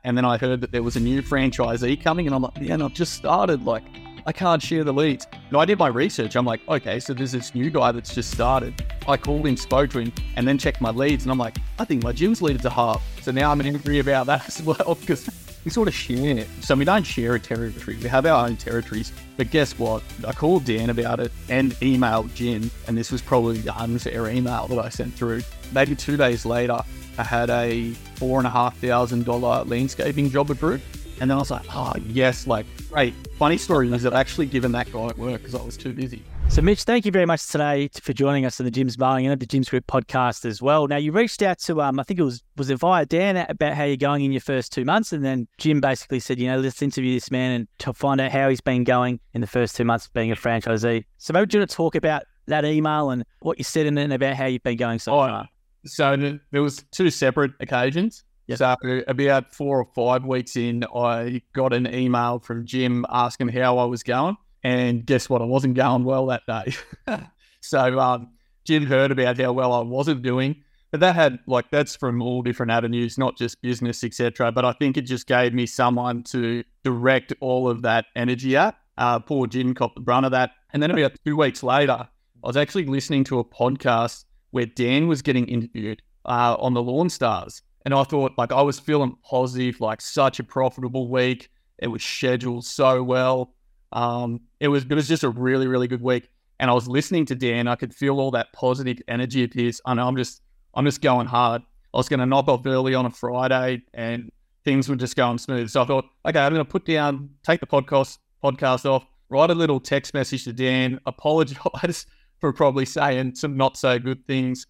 And then I heard that there was a new franchisee coming, and I'm like, man, I've just started. Like, I can't share the leads. And I did my research. I'm like, okay, so there's this new guy that's just started. I called him, spoke to him, and then checked my leads. And I'm like, I think my gym's leaded to half. So now I'm angry about that as well, because we sort of share. So we don't share a territory. We have our own territories. But guess what? I called Dan about it and emailed Jim. And this was probably the unfair email that I sent through. Maybe 2 days later, I had a $4,500 landscaping job approved. And then I was like, oh, yes, like, great. Funny story is I've actually given that guy work because I was too busy. So, Mitch, thank you very much today for joining us on the Gyms Mowing and the Gyms Group podcast as well. Now, you reached out to, I think was it via Dan, about how you're going in your first 2 months? And then Jim basically said, let's interview this man and to find out how he's been going in the first 2 months of being a franchisee. So maybe do you want to talk about that email and what you said in it and about how you've been going so far? So there was 2 separate occasions. Yep. So about 4 or 5 weeks in, I got an email from Jim asking how I was going. And guess what? I wasn't going well that day. So Jim heard about how well I wasn't doing. But that's from all different avenues, not just business, etc. But I think it just gave me someone to direct all of that energy at. Poor Jim copped the brunt of that. And then about 2 weeks later, I was actually listening to a podcast where Dan was getting interviewed on the Lawn Stars. And I thought, like, I was feeling positive, like such a profitable week. It was scheduled so well. It was just a really, really good week. And I was listening to Dan. I could feel all that positive energy of his. I know I'm just going hard. I was going to knock off early on a Friday and things were just going smooth. So I thought, okay, I'm going to take the podcast off, write a little text message to Dan, apologize for probably saying some not so good things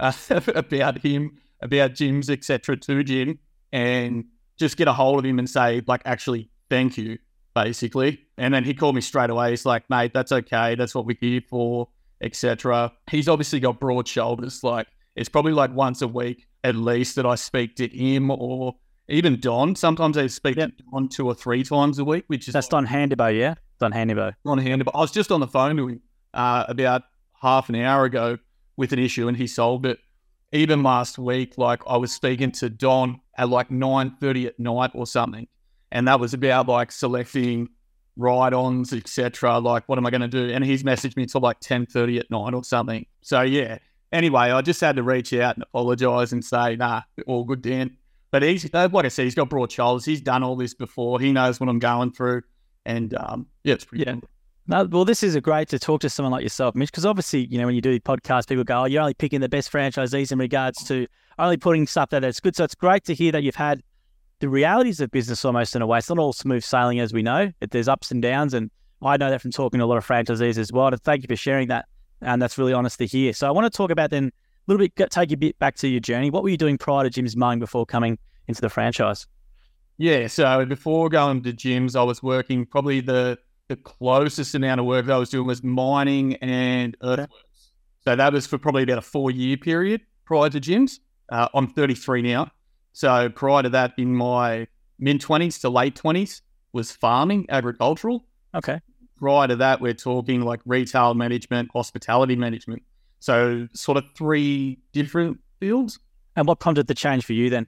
about him, about gyms, etc. to Jim, and just get a hold of him and say, like, actually, thank you, basically. And then he called me straight away. He's like, mate, that's okay. That's what we're here for, etc. He's obviously got broad shoulders. Like, it's probably like once a week at least that I speak to him, or even Don. Sometimes I speak to Don 2 or 3 times a week, which is... That's Don Handibo, yeah? Don Handibo. Don Handibo. I was just on the phone to him about half an hour ago with an issue, and he solved it. Even last week, like, I was speaking to Don at like 9:30 at night or something. And that was about like selecting ride-ons, etc. Like, what am I going to do? And he's messaged me till like 10:30 at night or something. So yeah. Anyway, I just had to reach out and apologize and say, nah, all good, Dan. But he's, like I said, he's got broad shoulders. He's done all this before. He knows what I'm going through. And it's pretty good. No, well, this is great to talk to someone like yourself, Mitch, because obviously, when you do podcasts, people go, oh, you're only picking the best franchisees in regards to only putting stuff that's good. So it's great to hear that you've had the realities of business almost in a way. It's not all smooth sailing, as we know. There's ups and downs, and I know that from talking to a lot of franchisees as well. And thank you for sharing that, and that's really honest to hear. So I want to talk about then a little bit, take you a bit back to your journey. What were you doing prior to Gyms Mowing before coming into the franchise? Yeah, so before going to gyms, I was working probably the closest amount of work that I was doing was mining and earthworks. So that was for probably about a 4-year period prior to gyms. I'm 33 now. So prior to that, in my mid-20s to late 20s, was farming, agricultural. Okay. Prior to that, we're talking like retail management, hospitality management. So sort of 3 different fields. And what prompted the change for you then?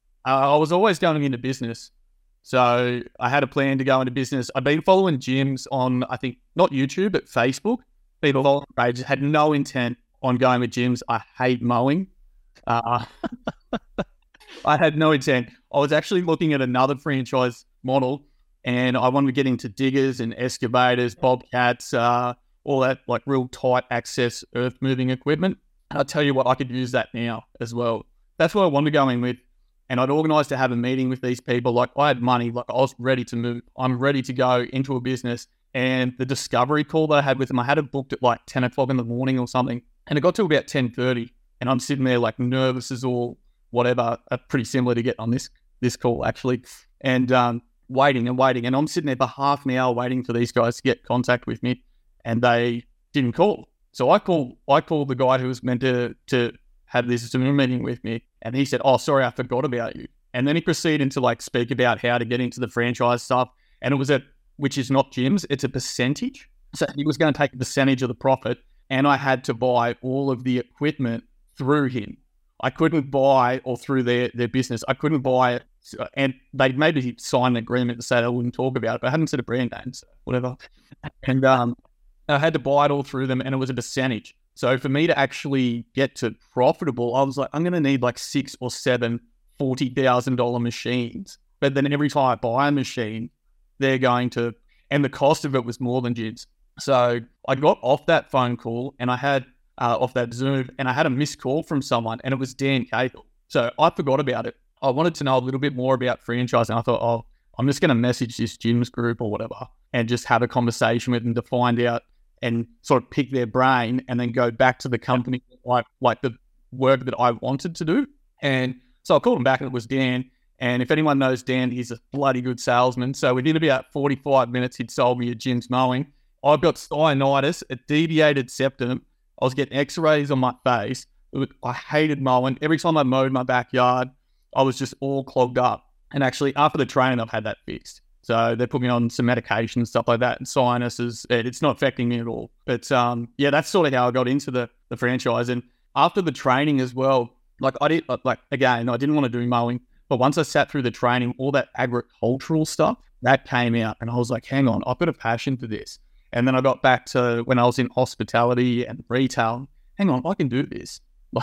I was always going into business. So I had a plan to go into business. I've been following gyms on, I think, not YouTube, but Facebook. People following pages, had no intent on going with gyms. I hate mowing. I had no intent. I was actually looking at another franchise model, and I wanted to get into diggers and excavators, bobcats, all that like real tight access earth moving equipment. I'll tell you what, I could use that now as well. That's what I wanted to go in with. And I'd organised to have a meeting with these people. Like, I had money, like I was ready to move. I'm ready to go into a business. And the discovery call that I had with them, I had it booked at like 10 o'clock in the morning or something. And it got to about 10:30. And I'm sitting there like nervous as all, whatever, pretty similar to get on this call actually. And waiting. And I'm sitting there for half an hour waiting for these guys to get contact with me. And they didn't call. So I called the guy who was meant to have this Zoom meeting with me. And he said, oh, sorry, I forgot about you. And then he proceeded to like speak about how to get into the franchise stuff. And it was which is not gyms, it's a percentage. So he was going to take a percentage of the profit. And I had to buy all of the equipment through him. I couldn't buy or through their business. I couldn't buy it and they'd maybe signed an agreement to say they wouldn't talk about it, but I hadn't said a brand name, so whatever. And I had to buy it all through them, and it was a percentage. So for me to actually get to profitable, I was like, I'm going to need like 6 or 7 $40,000 machines. But then every time I buy a machine, they're going to, and the cost of it was more than Jibs. So I got off that phone call and I had off that Zoom, and I had a missed call from someone, and it was Dan Cahill. So I forgot about it. I wanted to know a little bit more about franchising. I thought, oh, I'm just going to message this gyms group or whatever and just have a conversation with them to find out and sort of pick their brain and then go back to the company, like the work that I wanted to do. And so I called him back, and it was Dan. And if anyone knows Dan, he's a bloody good salesman. So within about 45 minutes, he'd sold me a Jim's mowing. I've got cyanitis, a deviated septum. I was getting x-rays on my face. I hated mowing. Every time I mowed my backyard, I was just all clogged up. And actually, after the training, I've had that fixed. So they put me on some medication and stuff like that. And sinuses, it's not affecting me at all. But yeah, that's sort of how I got into the franchise. And after the training as well, I didn't want to do mowing. But once I sat through the training, all that agricultural stuff, that came out. And I was like, hang on, I've got a passion for this. And then I got back to when I was in hospitality and retail. Hang on, I can do this.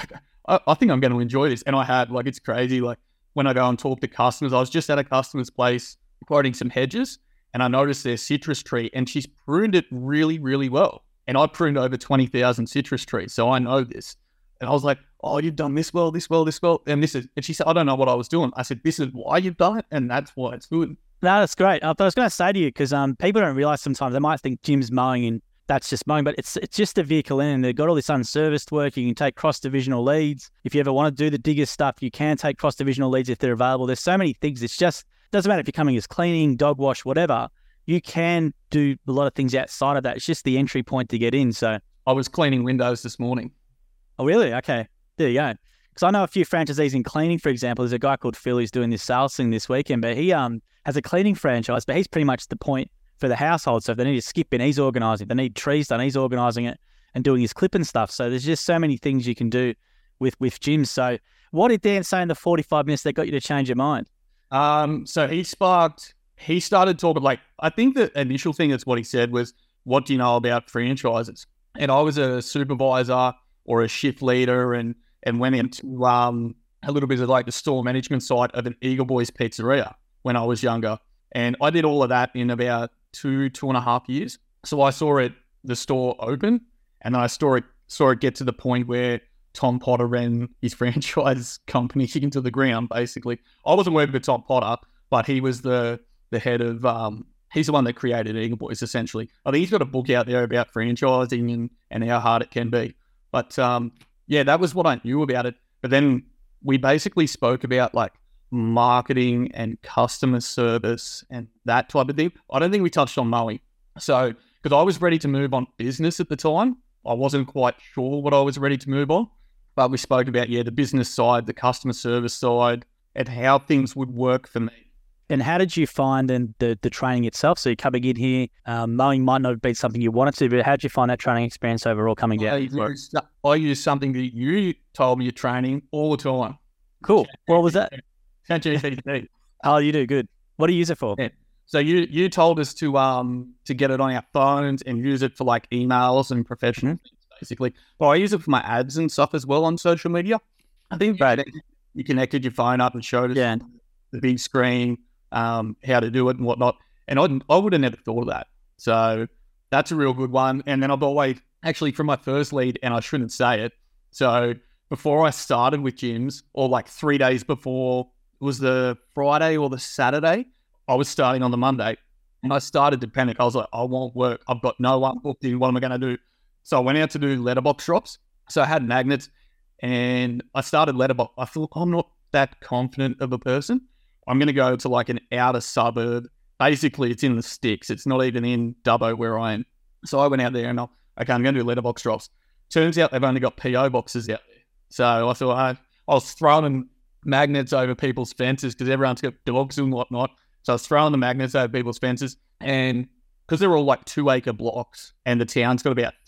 I think I'm going to enjoy this. And I had, it's crazy. When I go and talk to customers, I was just at a customer's place quoting some hedges, and I noticed their citrus tree, and she's pruned it really, really well. And I pruned over 20,000 citrus trees, so I know this. And I was like, oh, you've done this well, this well, this well. And she said, I don't know what I was doing. I said, this is why you've done it, and that's why it's good. No, that's great. I was going to say to you, because people don't realize sometimes they might think Jim's mowing and that's just mowing, but it's just a vehicle in, and they've got all this unserviced work. You can take cross-divisional leads. If you ever want to do the digger stuff, you can take cross-divisional leads if they're available. There's so many things. It's just, doesn't matter if you're coming as cleaning, dog wash, whatever. You can do a lot of things outside of that. It's just the entry point to get in. So I was cleaning windows this morning. Oh, really? Okay. There you go. Because I know a few franchisees in cleaning, for example. There's a guy called Phil who's doing this sales thing this weekend, but he has a cleaning franchise, but he's pretty much the point for the household. So if they need a skip in, he's organising. If they need trees done, he's organising it and doing his clip and stuff. So there's just so many things you can do with gyms. So what did Dan say in the 45 minutes that got you to change your mind? So he started talking, I think the initial thing that's what he said was, what do you know about franchises? And I was a supervisor or a shift leader and went into a little bit of the store management side of an Eagle Boys pizzeria when I was younger. And I did all of that in about 2.5 years. So I saw the store open, and then I saw it get to the point where Tom Potter ran his franchise company into the ground, basically. I wasn't working with Tom Potter, but he was the head of, he's the one that created Eagle Boys, essentially. I think he's got a book out there about franchising and how hard it can be. But yeah, that was what I knew about it. But then we basically spoke about marketing and customer service and that type of thing. I don't think we touched on mowing. So, because I was ready to move on business at the time, I wasn't quite sure what I was ready to move on. But we spoke about, the business side, the customer service side, and how things would work for me. And how did you find the training itself? So you're coming in here, mowing might not have been something you wanted to, but how did you find that training experience overall coming down? I use something that you told me you're training all the time. Cool. What was that? ChatGPT. Oh, you do? Good. What do you use it for? Yeah. So you told us to get it on our phones and use it for emails and professional things, basically. But I use it for my ads and stuff as well on social media. I think you connected your phone up and showed us the big screen, how to do it and whatnot. And I would have never thought of that. So that's a real good one. And then I've always, actually from my first lead, and I shouldn't say it. So before I started with gyms, or 3 days before, it was the Friday or the Saturday, I was starting on the Monday, and I started to panic. I was like, I won't work. I've got no one booked in. What am I going to do? So I went out to do letterbox drops. So I had magnets, and I started letterbox. I thought, I'm not that confident of a person. I'm going to go to an outer suburb. Basically, it's in the sticks. It's not even in Dubbo where I am. So I went out there and I'm going to do letterbox drops. Turns out they've only got PO boxes out there. So I thought I was throwing magnets over people's fences because everyone's got dogs and whatnot. So I was throwing the magnets over people's fences, and because they're all 2-acre blocks and the town's got about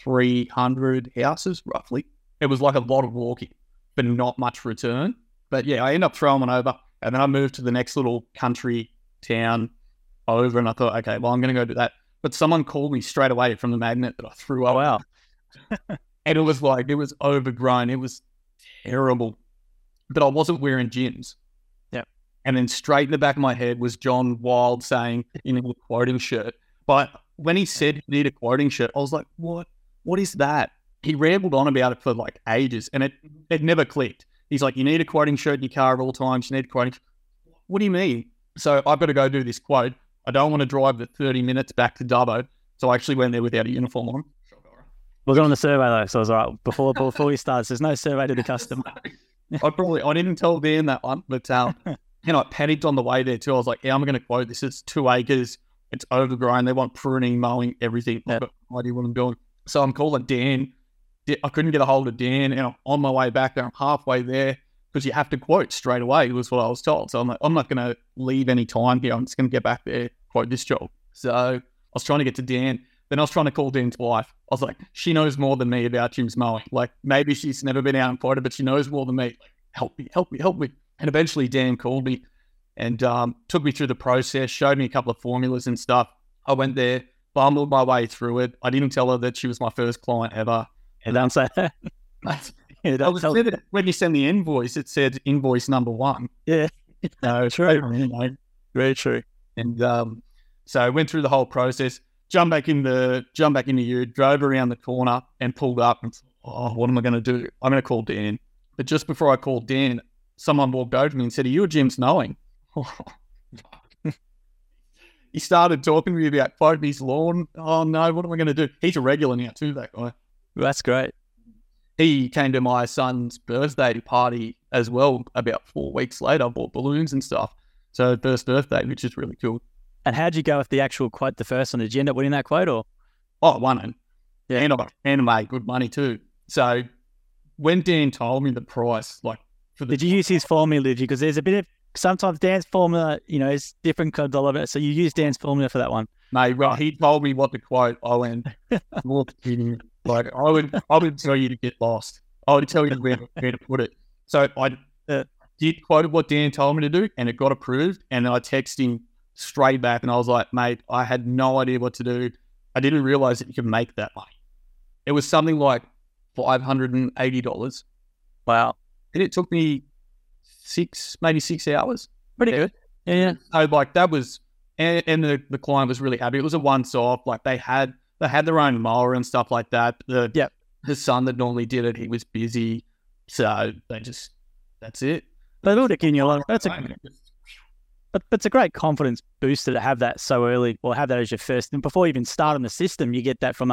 300 houses roughly, it was a lot of walking, but not much return. But yeah, I ended up throwing one over, And then I moved to the next little country town over, and I thought, okay, well, I'm going to go do that. But someone called me straight away from the magnet that I threw up. Wow. And it was overgrown. It was terrible. But I wasn't wearing gyms. Yeah. And then straight in the back of my head was John Wild saying, you need a quoting shirt. But when he said you need a quoting shirt, I was like, what? What is that? He rambled on about it for like ages, and it never clicked. He's like, you need a quoting shirt in your car at all times. You need a quoting. What do you mean? So I've got to go do this quote. I don't want to drive the 30 minutes back to Dubbo. So I actually went there without a uniform on. We're on the survey though, so I was all right. Before we start, there's no survey to the customer. I didn't tell Dan that one, but I panicked on the way there too. I was like, yeah, I'm going to quote this. It's 2 acres. It's overgrown. They want pruning, mowing, everything. I've got no idea what I'm doing. So I'm calling Dan. I couldn't get a hold of Dan, and I'm on my way back there. I'm halfway there because you have to quote straight away, was what I was told. So I'm like, I'm not going to leave any time here. I'm just going to get back there, quote this job. So I was trying to get to Dan. Then I was trying to call Dan's wife. I was like, she knows more than me about Jim's mowing. Like, maybe she's never been out and quoted, but she knows more than me. Like, help me. And eventually Dan called me and took me through the process, showed me a couple of formulas and stuff. I went there, bumbled my way through it. I didn't tell her that she was my first client ever. And don't say that. When you send the invoice, it said invoice number 1. Yeah. No, true. Very true. And so I went through the whole process, jumped back into Ute, drove around the corner and pulled up and thought, what am I going to do? I'm going to call Dan. But just before I called Dan, someone walked over to me and said, are you a Jim's knowing? He started talking to me about quoting his lawn. Oh no, what am I going to do? He's a regular now too, that guy. That's great. He came to my son's birthday party as well about 4 weeks later. I bought balloons and stuff. So first birthday, which is really cool. And how'd you go with the actual quote, the first one? Did you end up winning that quote or? Oh, I won it. Yeah. And I made good money too. So when Dan told me the price, like did you use his formula? Because there's a bit of, sometimes Dan's formula, is different because of it. So you use Dan's formula for that one. Mate, well, he told me what to quote. I went, like, I would tell you to get lost. I would tell you where to put it. So I did quote what Dan told me to do, and it got approved. And then I texted him straight back, and I was like, mate, I had no idea what to do. I didn't realize that you could make that money. It was something like $580. Wow. And it took me maybe 6 hours. Pretty good. Yeah. So like that was, and the client was really happy. It was a once-off. Like they had their own mower and stuff like that. The son that normally did it, he was busy. So that's it. But it'll give you a lot. But it's a great confidence booster to have that so early, or have that as your first. And before you even start on the system, you get that from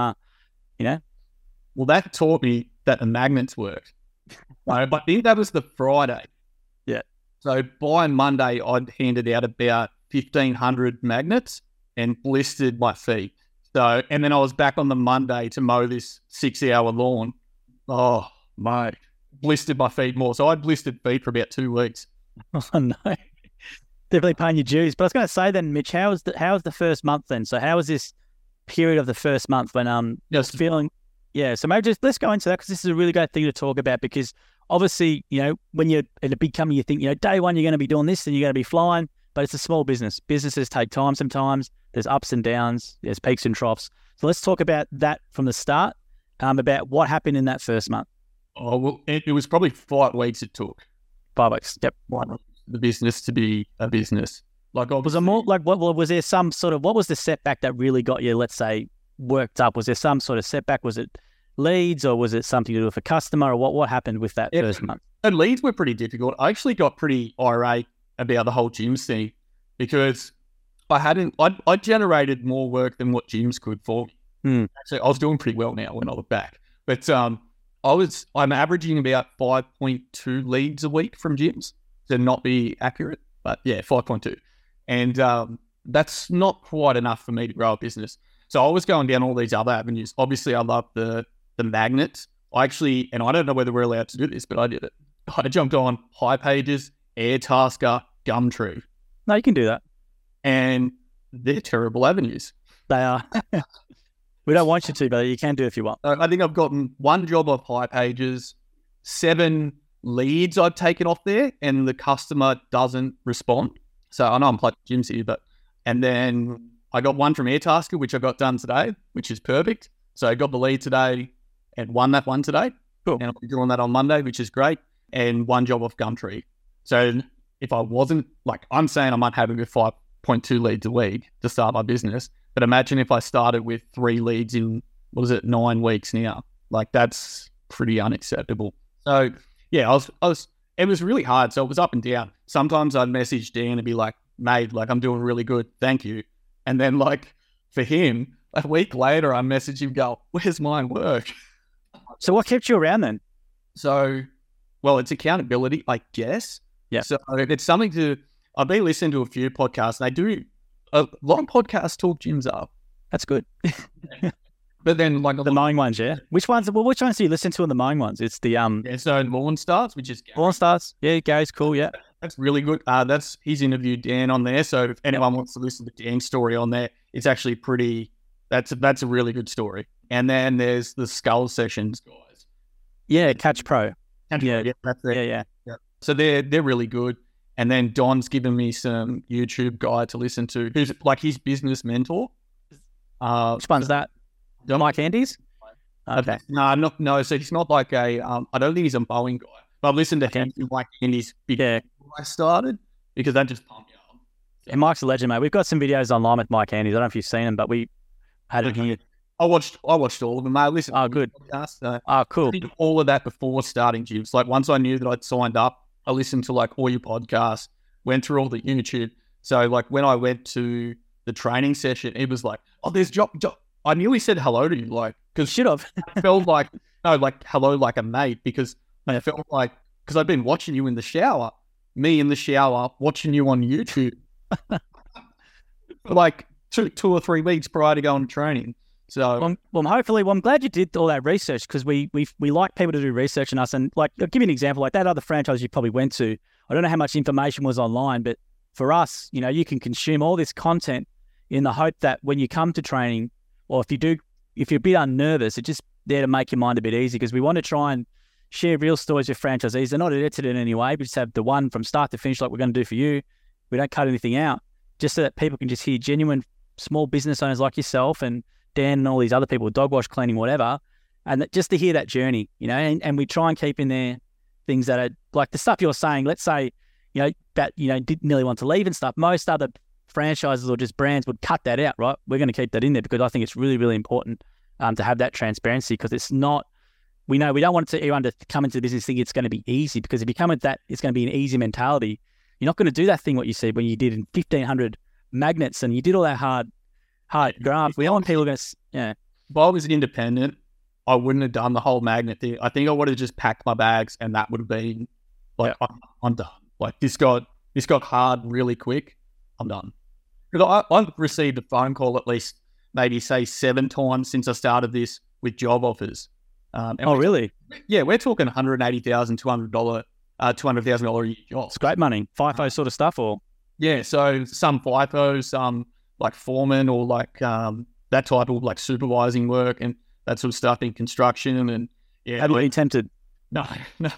Well, that taught me that the magnets worked. But I think that was the Friday. Yeah. So by Monday, I'd handed out about 1,500 magnets and blistered my feet. So, and then I was back on the Monday to mow this 6-hour lawn. Oh, mate, blistered my feet more. So I blistered feet for about 2 weeks. Oh, no. Definitely paying your dues. But I was going to say then, Mitch, how was the first month then? So how was this period of the first month when feeling... Yeah, so maybe let's go into that, because this is a really great thing to talk about, because obviously, when you're at a big company, you think, day one, you're going to be doing this and you're going to be flying, but it's a small business. Businesses take time sometimes. There's ups and downs. There's peaks and troughs. So let's talk about that from the start, about what happened in that first month. Oh, well, it was probably 5 weeks it took. 5 weeks, yep. The business to be a business. Like, was it more like, was there some sort of, what was the setback that really got you, let's say, worked up? Was there some sort of setback? Was it leads, or was it something to do with a customer, or what happened with that first month? And leads were pretty difficult. I actually got pretty irate about the whole gyms thing, because I generated more work than what gyms could for me. Actually, I was doing pretty well now when I look back, but I'm averaging about 5.2 leads a week from gyms, to not be accurate, but yeah, 5.2. And that's not quite enough for me to grow a business. So I was going down all these other avenues. Obviously, I love the magnets. I actually, and I don't know whether we're allowed to do this, but I did it. I jumped on Hipages, Airtasker, Gumtree. No, you can do that. And they're terrible avenues. They are. We don't want you to, but you can do it if you want. I think I've gotten 1 job off Hipages, 7 leads I've taken off there and the customer doesn't respond. So I know I'm plugging gyms here, and then I got one from Airtasker, which I got done today, which is perfect. So I got the lead today and won that one today. Cool. And I'll be doing that on Monday, which is great. And one job off Gumtree. So if I wasn't, like, I'm saying I might have a good 5.2 leads a week to start my business. But imagine if I started with 3 leads in, 9 weeks now? Like, that's pretty unacceptable. So yeah, it was really hard. So it was up and down. Sometimes I'd message Dan and be like, mate, like, I'm doing really good. Thank you. And then, like, for him, a week later, I message him, go, where's my work? So what kept you around then? So, well, it's accountability, I guess. Yeah. So it's something I've been listening to a few podcasts, and they do, a lot of podcasts talk gyms up. That's good. But then, like, the mowing ones, yeah. Which ones do you listen to on the mowing ones? It's the so Lawn Starts, which is Gary. Lawn Starts. Yeah, Gary's cool. Yeah, that's really good. He's interviewed Dan on there. So if anyone wants to listen to Dan's story on there, it's actually pretty. That's a really good story. And then there's the Skull Sessions guys. Yeah, Catch Pro. That's it. Yeah. So they're really good. And then Don's given me some YouTube guy to listen to, who's like his business mentor. Which one's that? Mike Andes? Okay. No. So he's not like I don't think he's a mowing guy. But I've listened to him through Mike Andes before I started, because that just pumped me up. And Mike's a legend, mate. We've got some videos online with Mike Andes. I don't know if you've seen them, but we had it here. I watched all of them, mate. Listen. Oh, good. Podcast, Cool. I did all of that before starting gyms. Like, once I knew that I'd signed up, I listened to like all your podcasts, went through all the YouTube. So like when I went to the training session, it was like, oh, there's job. I nearly said hello to you, like, because should have. I felt like, no, like hello like a mate, because I felt like, because I've been watching you in the shower, me in the shower, watching you on YouTube, for like two or 3 weeks prior to going to training. So, hopefully, I'm glad you did all that research, because we like people to do research on us. And like, I'll give you an example, like that other franchise you probably went to. I don't know how much information was online, but for us, you can consume all this content in the hope that when you come to training, or if you're a bit unnervous, it's just there to make your mind a bit easy, because we want to try and share real stories with franchisees. They're not edited in any way. We just have the one from start to finish, like we're going to do for you. We don't cut anything out, just so that people can just hear genuine small business owners like yourself and Dan and all these other people, dog wash, cleaning, whatever, and just to hear that journey, and we try and keep in there things that are like the stuff you're saying. Let's say, did nearly want to leave and stuff. Most other franchises or just brands would cut that out, right? We're going to keep that in there, because I think it's really, really important to have that transparency, because it's not, we don't want anyone to come into the business thinking it's going to be easy, because if you come with that, it's going to be an easy mentality. You're not going to do that thing what you said when you did in 1,500 magnets and you did all that hard graft. We don't want people going to, If I was an independent, I wouldn't have done the whole magnet thing. I think I would have just packed my bags, and that would have been like, I'm done. Like, this got hard really quick. I'm done. Because I've received a phone call at least maybe say 7 times since I started this with job offers. Really? Yeah, we're talking $180,000, $200,000 a year jobs. It's great money. FIFO sort of stuff, or? Yeah, so some FIFO, some like foreman, or like that type of like supervising work and that sort of stuff in construction. And yeah, have you been tempted? No.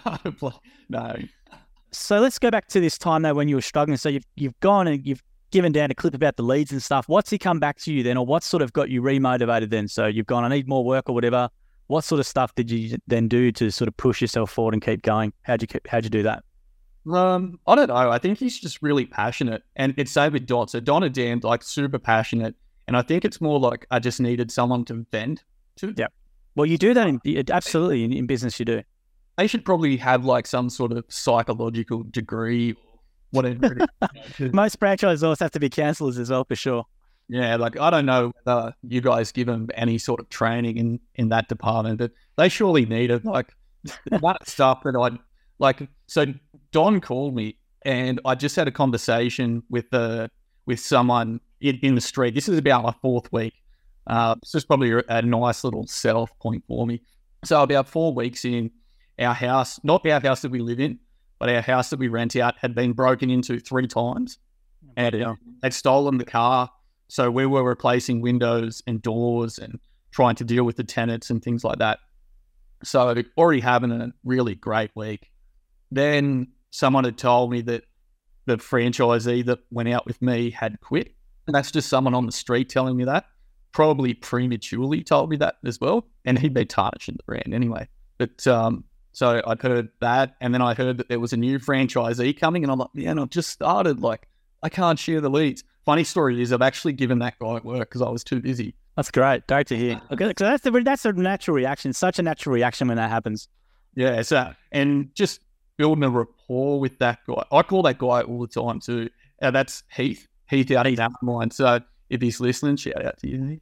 So let's go back to this time though when you were struggling. So you've gone and you've given Dan a clip about the leads and stuff. What's he come back to you then, or what sort of got you remotivated then? So you've gone, I need more work or whatever. What sort of stuff did you then do to sort of push yourself forward and keep going? How'd you do that? I don't know. I think he's just really passionate, and it's same with Don. So Don and Dan, like, super passionate, and I think it's more like I just needed someone to vent to. Yeah. Well, you do that absolutely in business. You do. They should probably have like some sort of psychological degree or whatever it is. Most franchisors have to be counsellors as well, for sure. Yeah, like, I don't know whether you guys give them any sort of training in that department, but they surely need it. Like, that stuff that so Don called me, and I just had a conversation with someone in the street. This is about my 4th week. This is probably a nice little set-off point for me. So about 4 weeks in, our house, not our house that we live in, but our house that we rent out, had been broken into 3 times, and they'd stolen the car. So we were replacing windows and doors and trying to deal with the tenants and things like that. So already having a really great week. then someone had told me that the franchisee that went out with me had quit. And that's just someone on the street telling me that. Probably prematurely told me that as well. And he'd been tarnishing the brand anyway. But so I'd heard that. And then I heard that there was a new franchisee coming. And I'm like, man, I've just started. Like, I can't share the leads. Funny story is I've actually given that guy work because I was too busy. That's great. Great to hear. Okay, so that's a natural reaction. Such a natural reaction when that happens. Yeah. So, and just building a rapport with that guy. I call that guy all the time too. That's Heath. Heath out of mine. So if he's listening, shout out to you.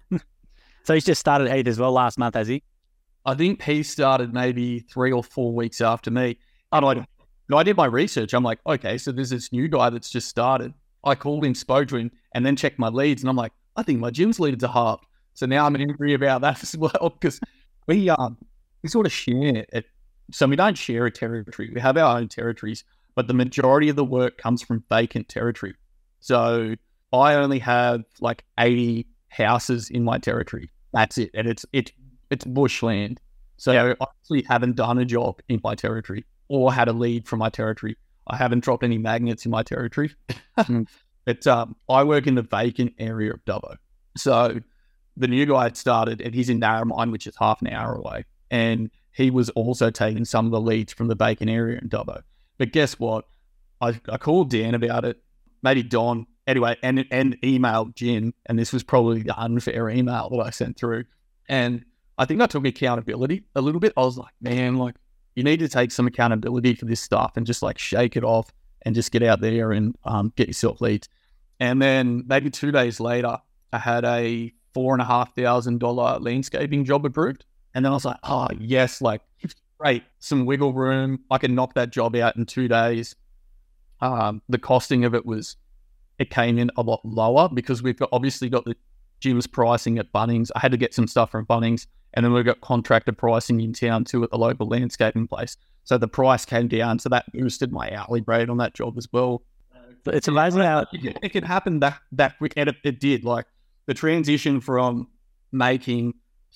So he's just started Heath as well last month, has he? I think he started maybe 3 or 4 weeks after me. And I did my research. I'm like, okay, so there's this new guy that's just started. I called him, spoke to him, and then checked my leads. And I'm like, I think my gym's leads are halved. So now I'm angry about that as well because we sort of share it. So we don't share a territory. We have our own territories, but the majority of the work comes from vacant territory. So I only have like 80 houses in my territory. That's it. And it's bushland. So I actually haven't done a job in my territory or had a lead from my territory. I haven't dropped any magnets in my territory. But I work in the vacant area of Dubbo. So the new guy had started, and he's in Narromine, which is half an hour away. And he was also taking some of the leads from the vacant area in Dubbo. But guess what? I called Dan about it, maybe Don, anyway, and emailed Jim. And this was probably the unfair email that I sent through. And I think I took accountability a little bit. I was like, man, like, you need to take some accountability for this stuff and just like shake it off and just get out there and get yourself leads. And then maybe 2 days later, I had a $4,500 landscaping job approved. And then I was like, oh, yes, like, great, some wiggle room. I can knock that job out in 2 days. The costing of it came in a lot lower because we've obviously got the gym's pricing at Bunnings. I had to get some stuff from Bunnings. And then we've got contractor pricing in town too at the local landscaping place. So the price came down. So that boosted my hourly rate on that job as well. It's amazing how it can happen that quick. And it did. Like the transition from making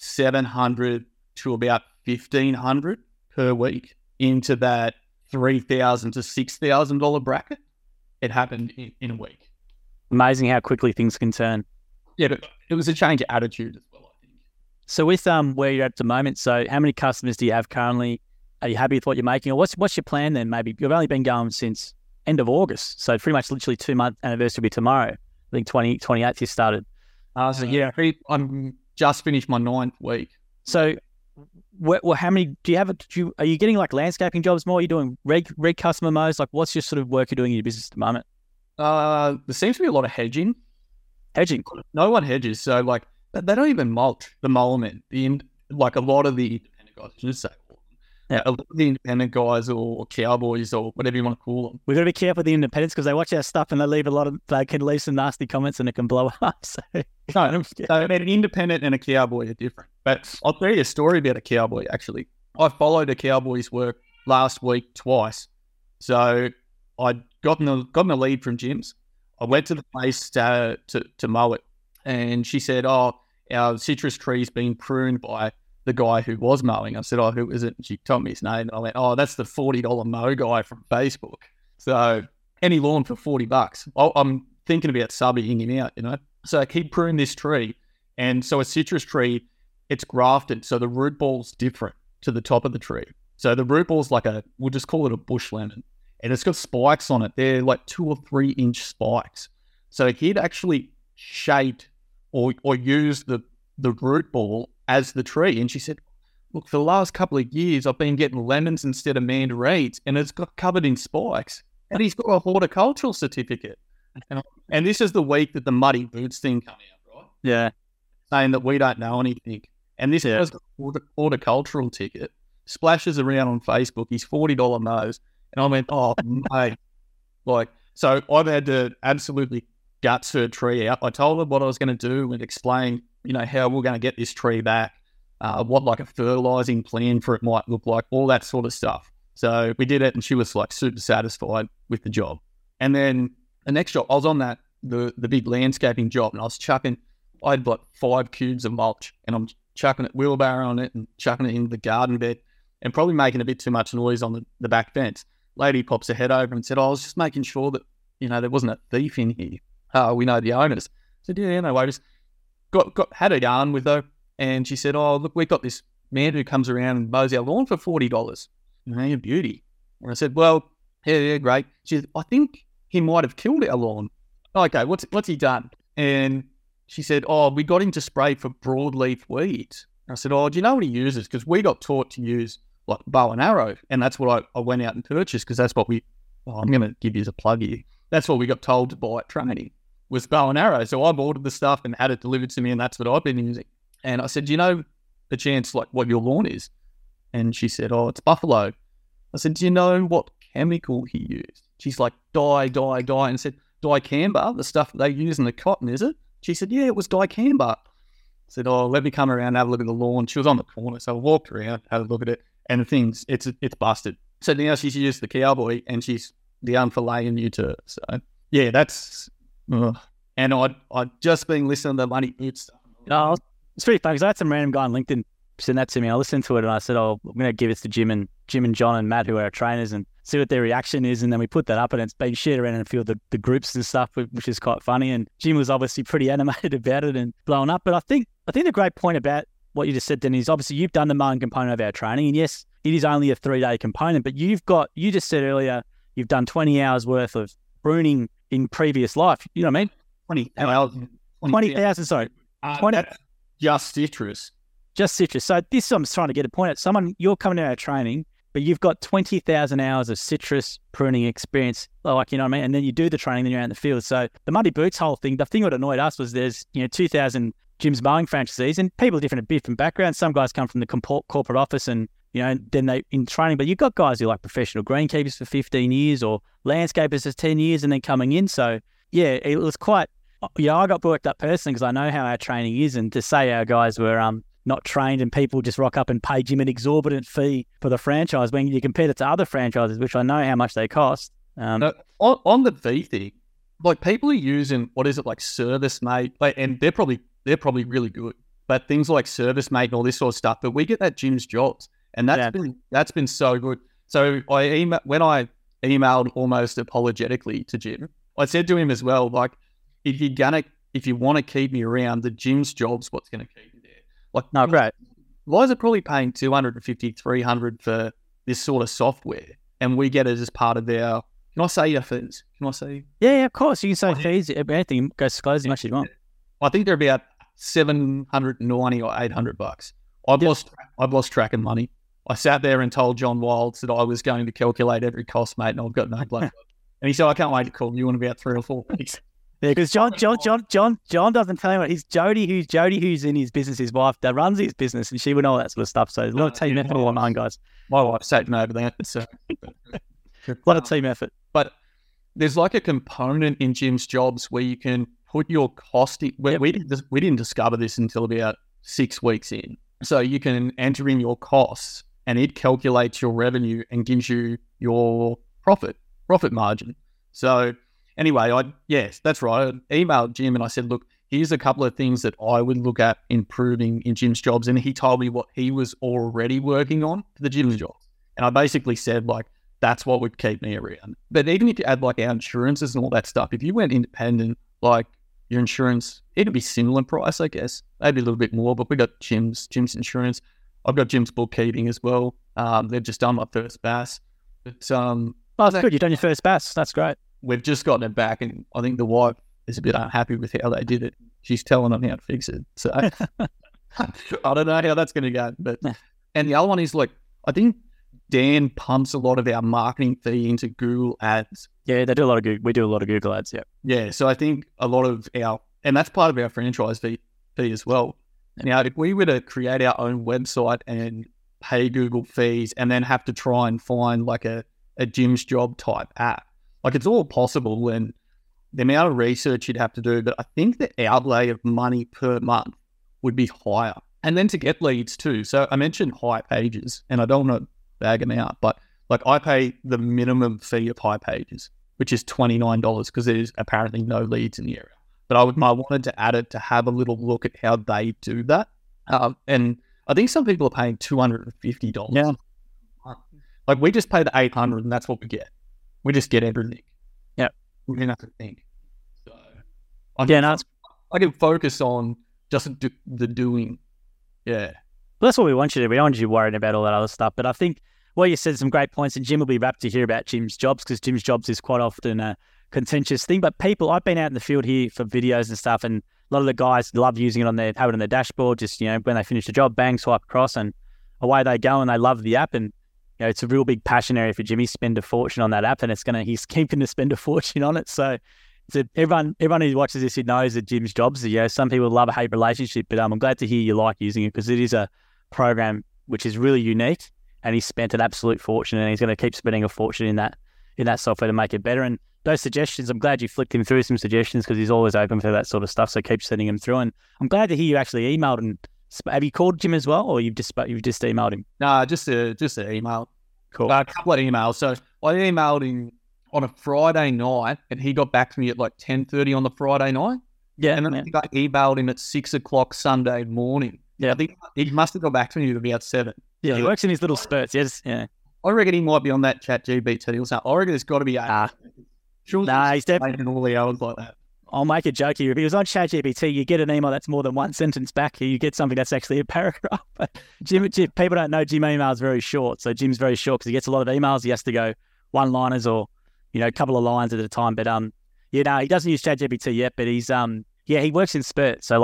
700 to about 1,500 per week into that $3,000 to $6,000 bracket, it happened in a week. Amazing how quickly things can turn. Yeah, but it was a change of attitude as well, I think. So with where you're at the moment, so how many customers do you have currently? Are you happy with what you're making? Or what's your plan then? Maybe you've only been going since end of August. So pretty much literally 2-month anniversary will be tomorrow. I think 28th you started. So yeah, I'm just finished my 9th week. So how many do you have? Are you getting like landscaping jobs more? Are you doing reg customer mows? Like what's your sort of work you're doing in your business at the moment? There seems to be a lot of hedging. Hedging? No one hedges. So like they don't even mulch the mulliman. Like a lot of the independent guys, I should say. Yeah. A lot of the independent guys or cowboys or whatever you want to call them. We've got to be careful with the independents because they watch our stuff and they can leave some nasty comments and it can blow up. So an independent and a cowboy are different. But I'll tell you a story about a cowboy, actually. I followed a cowboy's work last week twice. So I'd gotten a lead from Jim's. I went to the place to mow it. And she said, oh, our citrus tree's been pruned by the guy who was mowing. I said, oh, who is it? And she told me his name. And I went, oh, that's the $40 mow guy from Facebook. So any lawn for $40. I'm thinking about subbing him out, you know. So he pruned this tree. And so a citrus tree, it's grafted. So the root ball's different to the top of the tree. So the root ball's like we'll just call it a bush lemon. And it's got spikes on it. They're like 2 or 3 inch spikes. So he'd actually shaped or used the root ball as the tree. And she said, look, for the last couple of years, I've been getting lemons instead of mandarins, and it's got covered in spikes. And he's got a horticultural certificate. And this is the week that the muddy boots thing come out, right? Yeah. Saying that we don't know anything. And this guy's got a horticultural ticket, splashes around on Facebook, he's $40 mows. And I went, oh, mate. So I've had to absolutely guts her tree out. I told her what I was going to do and explain, you know, how we're going to get this tree back, what like a fertilizing plan for it might look like, all that sort of stuff. So we did it and she was like super satisfied with the job. And then the next job, I was on the big landscaping job and I had like 5 cubes of mulch and I'm chucking it, wheelbarrow on it and chucking it into the garden bed. and probably making a bit too much noise on the back fence. Lady pops her head over and said, I was just making sure that, there wasn't a thief in here. We know the owners. I said, yeah, no worries. Had a yarn with her, and she said, oh, look, we've got this man who comes around and mows our lawn for $40. You're a beauty. And I said, well, yeah, great. She said, I think he might have killed our lawn. Okay, what's he done? And she said, oh, we got him to spray for broadleaf weeds. And I said, oh, do you know what he uses? Because we got taught to use like bow and arrow. And that's what I went out and purchased, because that's what I'm going to give you as a plug here. That's what we got told to buy at training, was bow and arrow. So I've ordered the stuff and had it delivered to me, and that's what I've been using. And I said, do you know the chance like what your lawn is? And she said, oh, it's buffalo. I said, do you know what chemical he used? She's like, dye. And I said, dicamba, the stuff that they use in the cotton, is it? She said, yeah, it was dicamba. I said, oh, let me come around and have a look at the lawn. She was on the corner, so I walked around, had a look at it, and the thing's, it's busted. So now she's used the cowboy, and she's down for laying new turf. So, yeah, that's... And I'd just been listening to the Money Pit stuff. No, it's pretty funny, because I had some random guy on LinkedIn send that to me. I listened to it and I said, oh, I'm going to give it to Jim and John and Matt, who are our trainers, and see what their reaction is. And then we put that up, and it's been shared around in a few of the groups and stuff, which is quite funny. And Jim was obviously pretty animated about it and blowing up. But I think the great point about what you just said, Denny, is obviously you've done the mowing component of our training. And yes, it is only a 3-day component, but you just said earlier, you've done 20 hours worth of pruning in previous life. You know what I mean? 20,000, sorry. 20. Just citrus. Just citrus. So this I'm trying to get a point at. You're coming to our training, but you've got 20,000 hours of citrus pruning experience. Like, you know what I mean? And then you do the training, then you're out in the field. So the Muddy Boots whole thing, the thing that annoyed us was there's, 2,000 Jim's mowing franchisees, and people are different backgrounds. Some guys come from the corporate office and, then they in training, but you've got guys who are like professional greenkeepers for 15 years or landscapers for 10 years and then coming in. So yeah, it was quite, I got worked up personally because I know how our training is, and to say our guys were not trained and people just rock up and pay Jim an exorbitant fee for the franchise when you compare it to other franchises, which I know how much they cost. No, on the fee thing, like people are using, what is it, like ServiceMate, and they're probably really good, but things like ServiceMate and all this sort of stuff, but we get that Jim's Jobs, and that's been so good. So when I emailed almost apologetically to Jim, I said to him as well, like, if you want to keep me around, the Jim's Job's what's going to keep me there. Like, no, great. Guys are probably paying $250, $300 for this sort of software, and we get it as part of our. Can I say your fees? Can I say? Yeah, of course. You can say fees. Anything, go disclose as much as you want. I think they're about $790 or $800. I've lost track of money. I sat there and told John Wilds that I was going to calculate every cost, mate, and I've got no blood. And he said, I can't wait to call you in about 3 or 4 weeks. Yeah, because John doesn't tell him what he's Jody, who's in his business, his wife that runs his business, and she would know all that sort of stuff. So there's a lot of team effort on mine, guys. My wife sat me over there. So a lot of team effort. But there's like a component in Jim's Jobs where you can put your cost in. We didn't discover this until about 6 weeks in. So you can enter in your costs, and it calculates your revenue and gives you your profit margin. So anyway, yes, that's right. I emailed Jim and I said, look, here's a couple of things that I would look at improving in Jim's Jobs. And he told me what he was already working on for the Jim's Jobs. And I basically said, like, that's what would keep me around. But even if you add like our insurances and all that stuff, if you went independent, like your insurance, it'd be similar price, I guess. Maybe a little bit more, but we got Jim's insurance. I've got Jim's bookkeeping as well. They've just done my first BAS. But that's good. You've done your first BAS. That's great. We've just gotten it back, and I think the wife is a bit unhappy with how they did it. She's telling them how to fix it. So I don't know how that's going to go. But and the other one is, like, I think Dan pumps a lot of our marketing fee into Google Ads. Yeah, they do a lot of Google. We do a lot of Google Ads. Yeah. Yeah. So I think a lot of and that's part of our franchise fee as well. Now, if we were to create our own website and pay Google fees and then have to try and find like a Jim's Job type app, like, it's all possible, and the amount of research you'd have to do, but I think the outlay of money per month would be higher. And then to get leads too. So I mentioned High Pages, and I don't want to bag them out, but like I pay the minimum fee of High Pages, which is $29 because there's apparently no leads in the area. But I wanted to add it to have a little look at how they do that. And I think some people are paying $250. Yeah. Like we just pay the 800 and that's what we get. We just get everything. Yep. We don't have to think. So I can focus on just the doing. Yeah. Well, that's what we want you to do. We don't want you worrying about all that other stuff. But I think you said some great points, and Jim will be rapt to hear about Jim's jobs, because Jim's jobs is quite often a contentious thing. But I've been out in the field here for videos and stuff, and a lot of the guys love using it have it on their dashboard. Just, when they finish the job, bang, swipe across, and away they go, and they love the app. And it's a real big passion area for Jim. He spend a fortune on that app, and he's keeping to spend a fortune on it. So everyone who watches this, who knows that Jim's jobs, some people love a hate relationship, but I'm glad to hear you like using it, because it is a program which is really unique. And he's spent an absolute fortune, and he's going to keep spending a fortune in that software to make it better. And those suggestions, I'm glad you flicked him through some suggestions, because he's always open for that sort of stuff. So keep sending him through. And I'm glad to hear you actually emailed. And have you called Jim as well, or you've just emailed him? No, just an email. Cool. A couple of emails. So I emailed him on a Friday night, and he got back to me at like 10:30 on the Friday night. Yeah. And then I think I emailed him at 6:00 Sunday morning. Yeah. I think he must have got back to me at about 7. Yeah, he works in his little spurts. Yes, yeah. I reckon he might be on that ChatGPT or something. I reckon it's got to be 8. He's definitely all the hours like that. I'll make a joke here. If he was on ChatGPT, you get an email that's more than one sentence back. You get something that's actually a paragraph. Jim, people don't know Jim email is very short. So Jim's very short because he gets a lot of emails. He has to go one-liners or a couple of lines at a time. But he doesn't use ChatGPT yet. But he's he works in spurts. So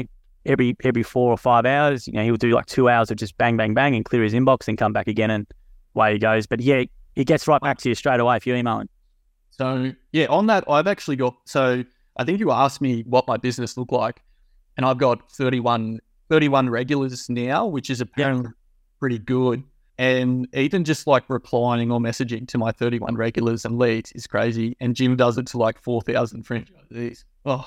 every 4 or 5 hours, he'll do like 2 hours of just bang, bang, bang and clear his inbox and come back again, and away he goes. But he gets right back to you straight away if you email him. So on that, I've actually got, so I think you asked me what my business looked like, and I've got 31 regulars now, which is apparently pretty good. And even just like replying or messaging to my 31 regulars and leads is crazy. And Jim does it to like 4,000 franchisees.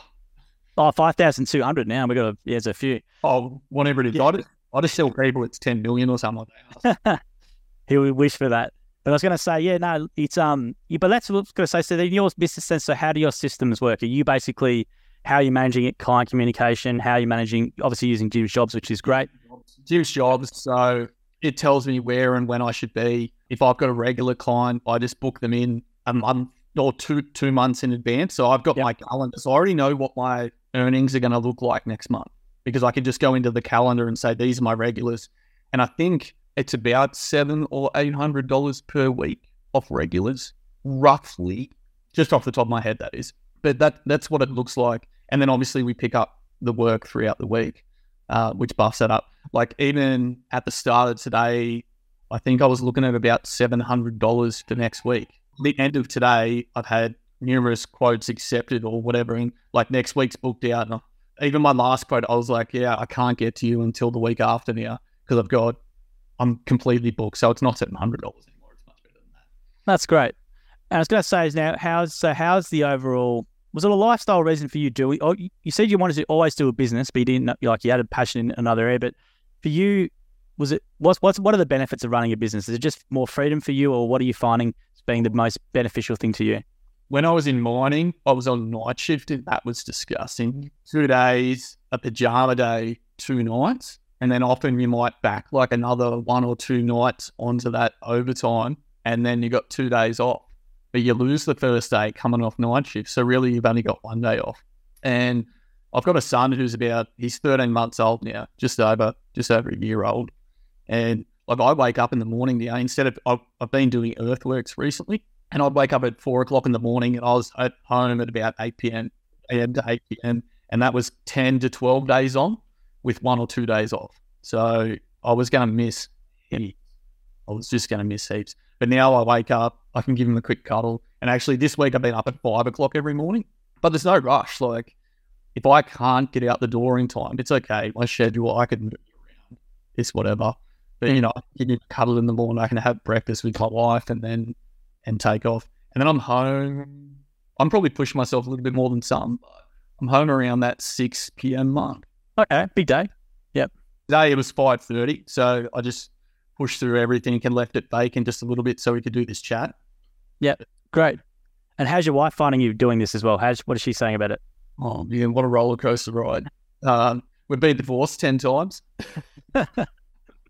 Oh, 5,200 now. We got there's a few. Oh, whatever it is. Yeah. I just tell people it's 10 million or something like that. He would wish for that. But I was going to say, it's but that's what I was going to say. So in your business sense, so how do your systems work? Are you basically, how are you managing it, client communication? How are you managing, obviously using Jim's Jobs, which is great. Jim's Jobs, so it tells me where and when I should be. If I've got a regular client, I just book them in a month or two months in advance. So I've got my calendar. So I already know what my earnings are going to look like next month, because I can just go into the calendar and say, these are my regulars. And I think it's about $700 or $800 per week off regulars, roughly, just off the top of my head, that is. But that's what it looks like. And then obviously we pick up the work throughout the week, which buffs that up. Like even at the start of today, I think I was looking at about $700 for next week. At the end of today, I've had numerous quotes accepted or whatever, and like next week's booked out. And even my last quote, I was like, I can't get to you until the week after now, because I'm completely booked. So it's not $700 anymore. It's much better than that. That's great. And I was going to say is now, how's the overall, was it a lifestyle reason for you doing, or you said you wanted to always do a business, but you didn't, you had a passion in another area, but for you, what are the benefits of running a business? Is it just more freedom for you, or what are you finding as being the most beneficial thing to you? When I was in mining, I was on night shift, and that was disgusting. 2 days, a pajama day, 2 nights, and then often you might back like another 1 or 2 nights onto that overtime, and then you got 2 days off. But you lose the first day coming off night shift, so really you've only got 1 day off. And I've got a son who's he's 13 months old now, just over a year old. And like I wake up in the morning, instead of, I've been doing earthworks recently, and I'd wake up at 4 o'clock in the morning, and I was at home at about 8 p.m. to 8 p.m. And that was 10 to 12 days on with 1 or 2 days off. So I was going to miss heaps. I was just going to miss heaps. But now I wake up, I can give him a quick cuddle. And actually this week I've been up at 5 o'clock every morning, but there's no rush. Like if I can't get out the door in time, it's okay. My schedule, I can move around. It's whatever. But, I can cuddle in the morning. I can have breakfast with my wife and take off. And then I'm home. I'm probably pushing myself a little bit more than some, but I'm home around that 6 p.m. mark. Okay, big day. Yep. Today it was 5:30, so I just pushed through everything and left it vacant just a little bit so we could do this chat. Yep, great. And how's your wife finding you doing this as well? What is she saying about it? Oh, man, what a roller coaster ride. We've been divorced 10 times.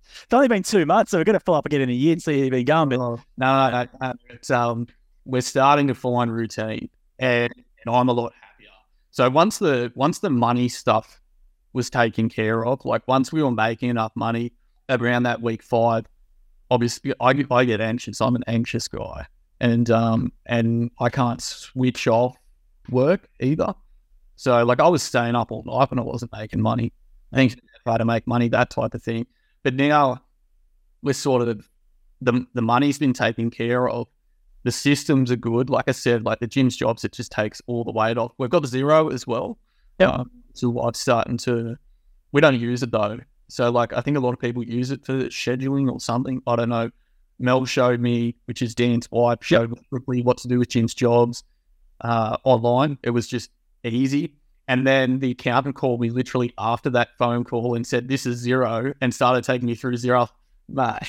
It's only been 2 months, so we're going to follow up again in a year and see how you've been going. But No. It's, we're starting to find routine, and I'm a lot happier. So once the money stuff was taken care of, like once we were making enough money around that week 5, obviously I get anxious. I'm an anxious guy, and I can't switch off work either. So like I was staying up all night when I wasn't making money. I think try to make money, that type of thing. But now we're sort of the money's been taken care of. The systems are good. Like I said, like the gym's jobs, it just takes all the weight off. We've got Xero as well. Yep. So I'm starting to, we don't use it though. So like, I think a lot of people use it for scheduling or something. I don't know. Mel showed me, which is Dan's wife, showed me quickly what to do with Jim's jobs online. It was just easy. And then the accountant called me literally after that phone call and said, this is Xero, and started taking me through Xero. Mate,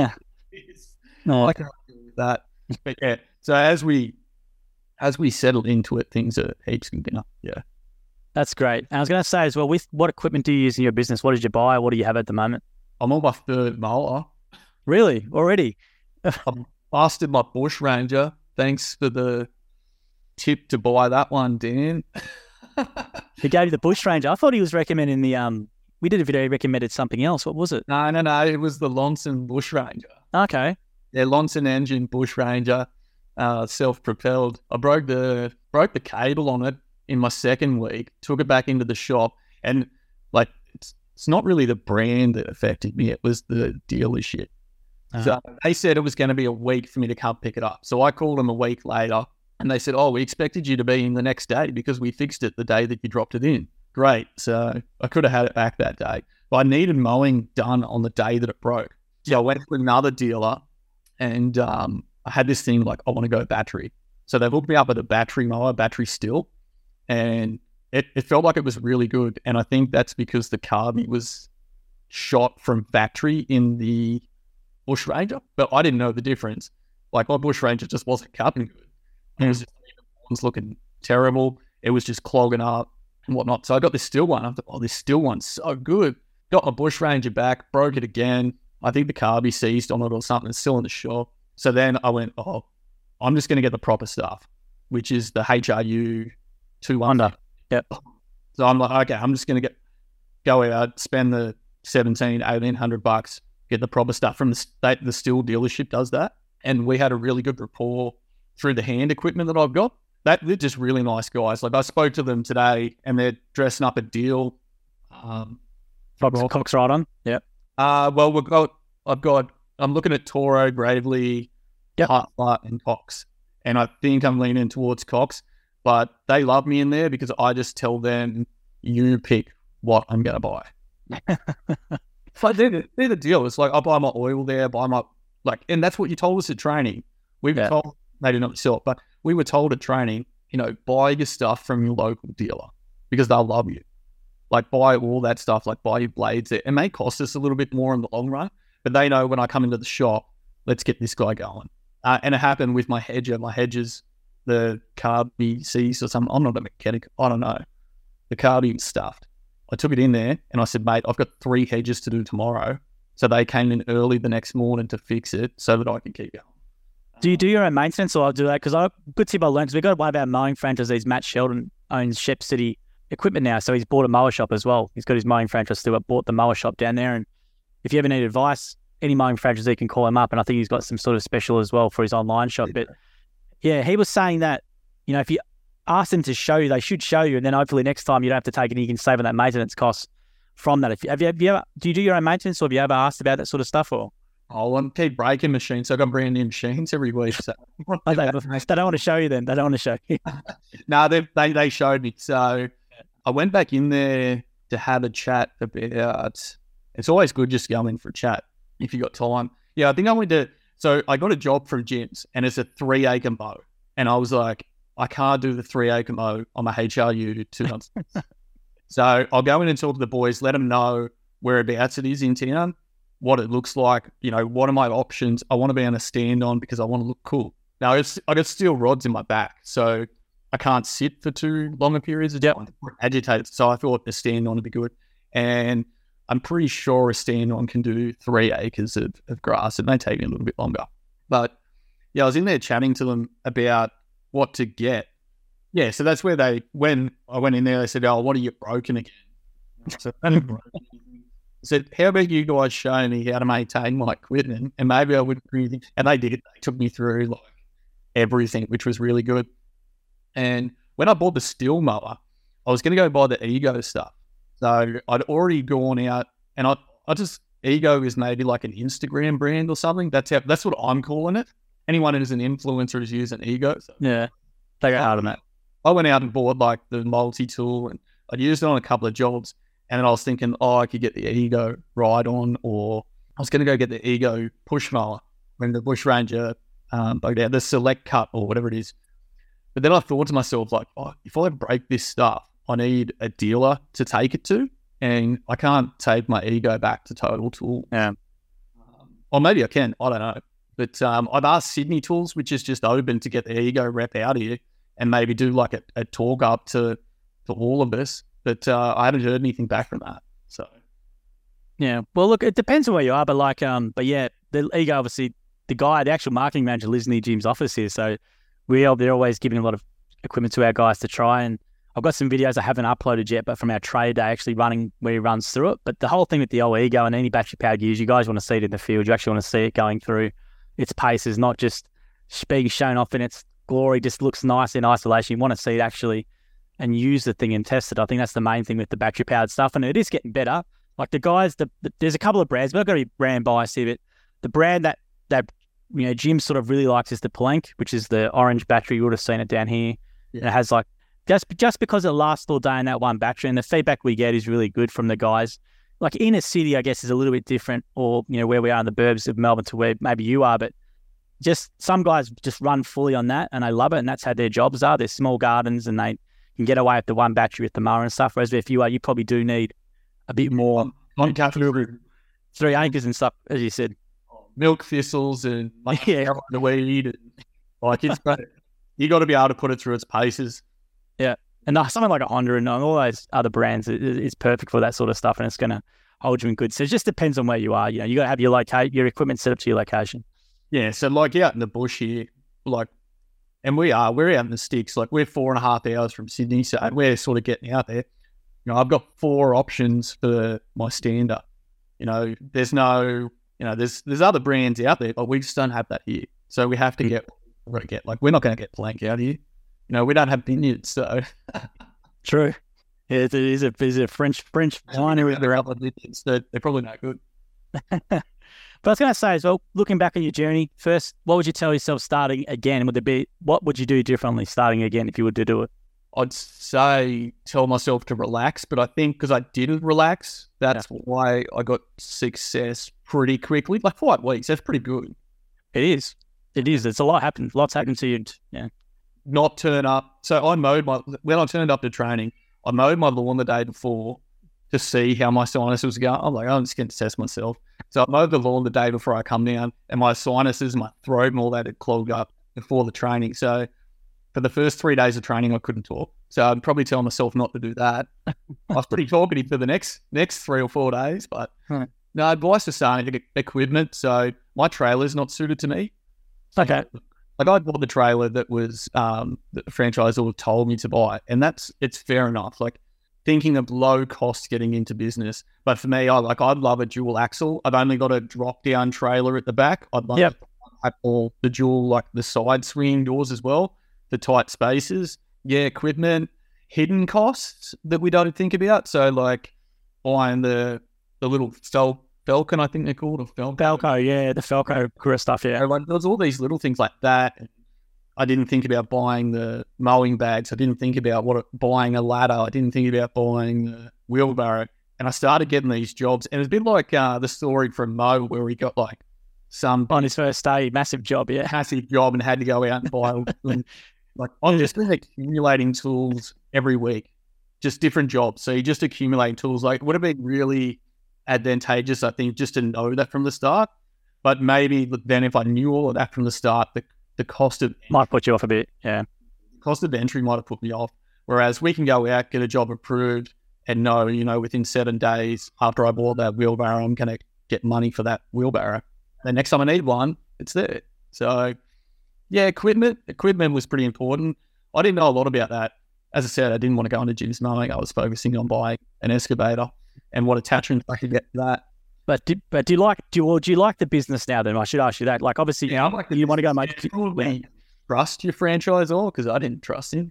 I can't do that. But yeah, so as we settle into it, things are heaps good now. Yeah. That's great. And I was going to say as well, with what equipment do you use in your business? What did you buy? What do you have at the moment? I'm on my 3rd mower. Really? Already? I've busted my Bush Ranger. Thanks for the tip to buy that one, Dan. He gave you the Bush Ranger. I thought he was recommending the we did a video, he recommended something else. What was it? No. It was the Lonson Bush Ranger. Okay. Yeah, Lonson engine Bush Ranger, self-propelled. I broke the cable on it in my 2nd week, took it back into the shop, and like it's not really the brand that affected me, it was the dealership. So they said it was going to be a week for me to come pick it up. So I called them a week later and they said, oh, we expected you to be in the next day because we fixed it the day that you dropped it in. Great. So I could have had it back that day, but I needed mowing done on the day that it broke. So I went to another dealer and I had this thing like, I want to go battery. So they hooked me up with a battery mower, battery still, and it felt like it was really good. And I think that's because the carby was shot from factory in the Bush Ranger, but I didn't know the difference. Like my Bush Ranger just wasn't cutting good. It was just looking terrible. It was just clogging up and whatnot. So I got this still one. I thought, oh, this still one's so good. Got my Bush Ranger back, broke it again. I think the carby seized on it or something. It's still in the shop. So then I went, oh, I'm just going to get the proper stuff, which is the HRU 210. Yep. So I'm like, okay, I'm just going to go out, spend the $1,800, get the proper stuff from the Stihl dealership does that. And we had a really good rapport through the hand equipment that I've got. They're just really nice guys. Like I spoke to them today and they're dressing up a deal. Cox right on. Yeah. Well, I'm looking at Toro, Gravely, Hartford and Cox. And I think I'm leaning towards Cox, but they love me in there because I just tell them, you pick what I'm going to buy. So they're the deal. It's like I buy my oil there, and that's what you told us at training. We were told, they did not sell it, but we were told at training, buy your stuff from your local dealer because they'll love you. Like buy all that stuff, like buy your blades there. It may cost us a little bit more in the long run, but they know when I come into the shop, let's get this guy going. And it happened with my hedger. My hedges, the carby seized or something. I'm not a mechanic. I don't know. The carby was stuffed. I took it in there and I said, mate, I've got 3 hedges to do tomorrow. So they came in early the next morning to fix it so that I can keep going. Do you do your own maintenance or I'll do that? Because good tip I learned, because we've got one of our mowing franchisees, Matt Sheldon, owns Shep City Equipment now. So he's bought a mower shop as well. He's got his mowing franchise still, but bought the mower shop down there. And if you ever need advice, any mowing franchisee can call him up. And I think he's got some sort of special as well for his online shop. But yeah, he was saying that, if you ask them to show you, they should show you. And then hopefully next time you don't have to take it and you can save on that maintenance cost from that. Have you ever, do you do your own maintenance or have you ever asked about that sort of stuff? Or I want to keep breaking machines. So I've got brand new machines every week. So. they don't want to show you then. They don't want to show you. No, they showed me. So I went back in there to have a chat about, it's always good just going for a chat if you got time. Yeah, I think I got a job from Jim's and it's a 3-acre mow. And I was like, I can't do the 3-acre mow on my HRU 2 months. So I'll go in and talk to the boys, let them know whereabouts it is in town, what it looks like, what are my options. I want to be on a stand on because I want to look cool. Now, I got steel rods in my back, so I can't sit for too longer periods of time. Agitated. So I thought a stand on would be good. And I'm pretty sure a stand-on can do 3 acres of grass. It may take me a little bit longer. But yeah, I was in there chatting to them about what to get. Yeah, so that's where when I went in there, they said, "Oh, what are you broken again?" So I said, "How about you guys show me how to maintain my equipment, and maybe I would really." And they did. They took me through like everything, which was really good. And when I bought the steel mower, I was going to go buy the Ego stuff. So I'd already gone out, and I just Ego is maybe like an Instagram brand or something. That's what I'm calling it. Anyone who's an influencer is using Ego. So Yeah, they go hard on that. I went out and bought like the multi-tool, and I'd used it on a couple of jobs. And then I was thinking, I could get the Ego ride-on, or I was going to go get the Ego push mower when the Bush Ranger bugged out, the Select Cut or whatever it is. But then I thought to myself, like, if I break this stuff, I need a dealer to take it to, and I can't take my Ego back to Total Tool. Yeah. Or maybe I can, I don't know. But I've asked Sydney Tools, which is just open, to get the Ego rep out here and maybe do like a talk up to all of us. But I haven't heard anything back from that. So yeah, well, look, it depends on where you are, but like, but yeah, the Ego, obviously, the actual marketing manager lives near Jim's office here, so they're always giving a lot of equipment to our guys to try. And I've got some videos I haven't uploaded yet, but from our trade day actually running where he runs through it. But the whole thing with the old Ego and any battery powered gears, you guys want to see it in the field. You actually want to see it going through its paces, not just being shown off in its glory, just looks nice in isolation. You want to see it actually and use the thing and test it. I think that's the main thing with the battery powered stuff, and it is getting better. Like the guys, there's a couple of brands, but I've got to be brand biased here. But the brand that Jim sort of really likes is the Plank, which is the orange battery. You would have seen it down here. Yeah. And it has like just because it lasts all day in that one battery, and the feedback we get is really good from the guys. Like inner city, I guess, is a little bit different, or where we are in the burbs of Melbourne to where maybe you are, but just some guys just run fully on that, and they love it, and that's how their jobs are. They're small gardens, and they can get away with the one battery with the mower and stuff. Whereas if you are, you probably do need a bit more on capital, 3 acres and stuff, as you said. Milk thistles and the weed. And, like it's you got to be able to put it through its paces. Yeah, and something like a Honda and all those other brands is perfect for that sort of stuff, and it's going to hold you in good. So it just depends on where you are. You got to have your equipment set up to your location. Yeah, so like out in the bush here, like, and we're out in the sticks. Like we're 4.5 hours from Sydney, so we're sort of getting out there. I've got 4 options for my stand-up. There's no, there's other brands out there, but we just don't have that here. So we have to get. Like we're not going to get Plank out here. We don't have vineyards, so. True. Yeah, it is a French winery. They're out vineyards. They're probably not good. But I was going to say as well, looking back on your journey, first, what would you tell yourself starting again? What would you do differently starting again if you were to do it? I'd say tell myself to relax, but I think because I didn't relax, that's why I got success pretty quickly. Like 5 weeks, that's pretty good. It is. It's a lot happened. Lots happened to you. Yeah. Not turn up. So when I turned up to training, I mowed my lawn the day before to see how my sinus was going. I'm like, I'm just going to test myself. So I mowed the lawn the day before I come down, and my sinuses, my throat and all that had clogged up before the training. So for the first 3 days of training, I couldn't talk. So I'd probably tell myself not to do that. I was pretty talkative for the next 3 or 4 days, but no, advice for starting to get equipment. So my trailer's not suited to me. Okay. Like I bought the trailer that was that the franchisor told me to buy, and it's fair enough. Like thinking of low cost getting into business, but for me, I'd love a dual axle. I've only got a drop down trailer at the back. I'd love to have all the dual, like the side swinging doors as well, the tight spaces. Yeah, equipment, hidden costs that we don't think about. So like buying the little Falcon, I think they're called, or Falco, yeah, the Falco Kura stuff, yeah. Like, there's all these little things like that. I didn't think about buying the mowing bags. I didn't think about buying a ladder. I didn't think about buying the wheelbarrow. And I started getting these jobs. And it's a bit like the story from Mo where he got like on his first day, massive job, yeah. Massive job and had to go out and buy like I'm just accumulating tools every week, just different jobs. So you just accumulate tools. Like it would have been really advantageous, I think, just to know that from the start. But maybe then if I knew all of that from the start, the cost of might put you off a bit. Yeah. The cost of entry might have put me off. Whereas we can go out, get a job approved, and know, within 7 days after I bought that wheelbarrow, I'm going to get money for that wheelbarrow. The next time I need one, it's there. So yeah, equipment was pretty important. I didn't know a lot about that. As I said, I didn't want to go into gyms knowing I was focusing on buying an excavator and what attachments I could get to that. But do you like the business now? Then I should ask you that. Like, obviously, you want to go make. Trust your franchisor, because I didn't trust him.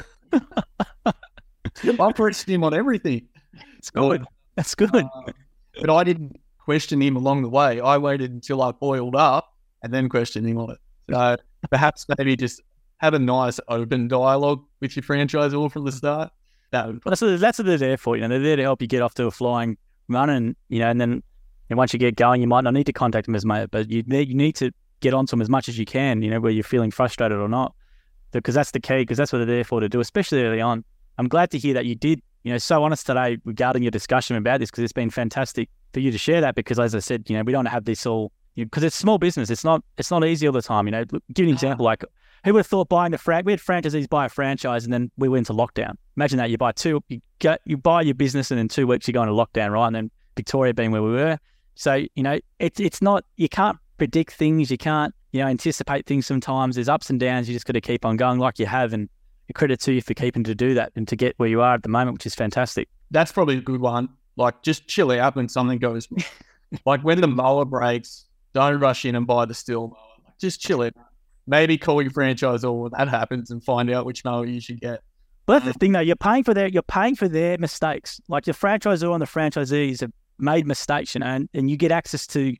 I questioned him on everything. It's good. That's good. But I didn't question him along the way. I waited until I boiled up and then questioned him on it. So perhaps maybe just have a nice open dialogue with your franchisor from the start. That's what they're there for. They're there to help you get off to a flying run, and then once you get going, you might not need to contact them as much, but you need to get onto them as much as you can. Where you're feeling frustrated or not, because that's the key. Because that's what they're there for, to do, especially early on. I'm glad to hear that you did. So honest today regarding your discussion about this, because it's been fantastic for you to share that. Because as I said, we don't have this all, because it's small business. It's not easy all the time. Give an example. Like, who would have thought we had franchisees buy a franchise and then we went into lockdown? Imagine that. You buy your business and in 2 weeks you go into lockdown, right? And then Victoria being where we were. So, it's not, you can't predict things. You can't, anticipate things sometimes. There's ups and downs. You just got to keep on going like you have, and credit to you for keeping to do that and to get where you are at the moment, which is fantastic. That's probably a good one. Like, just chill out when something goes, like when the mower breaks, don't rush in and buy the steel mower. Like, just chill it. Maybe call your franchisor when that happens and find out which mower you should get. But that's the thing, though. You're paying for their mistakes. Like, the franchisor and the franchisees have made mistakes, and you get access to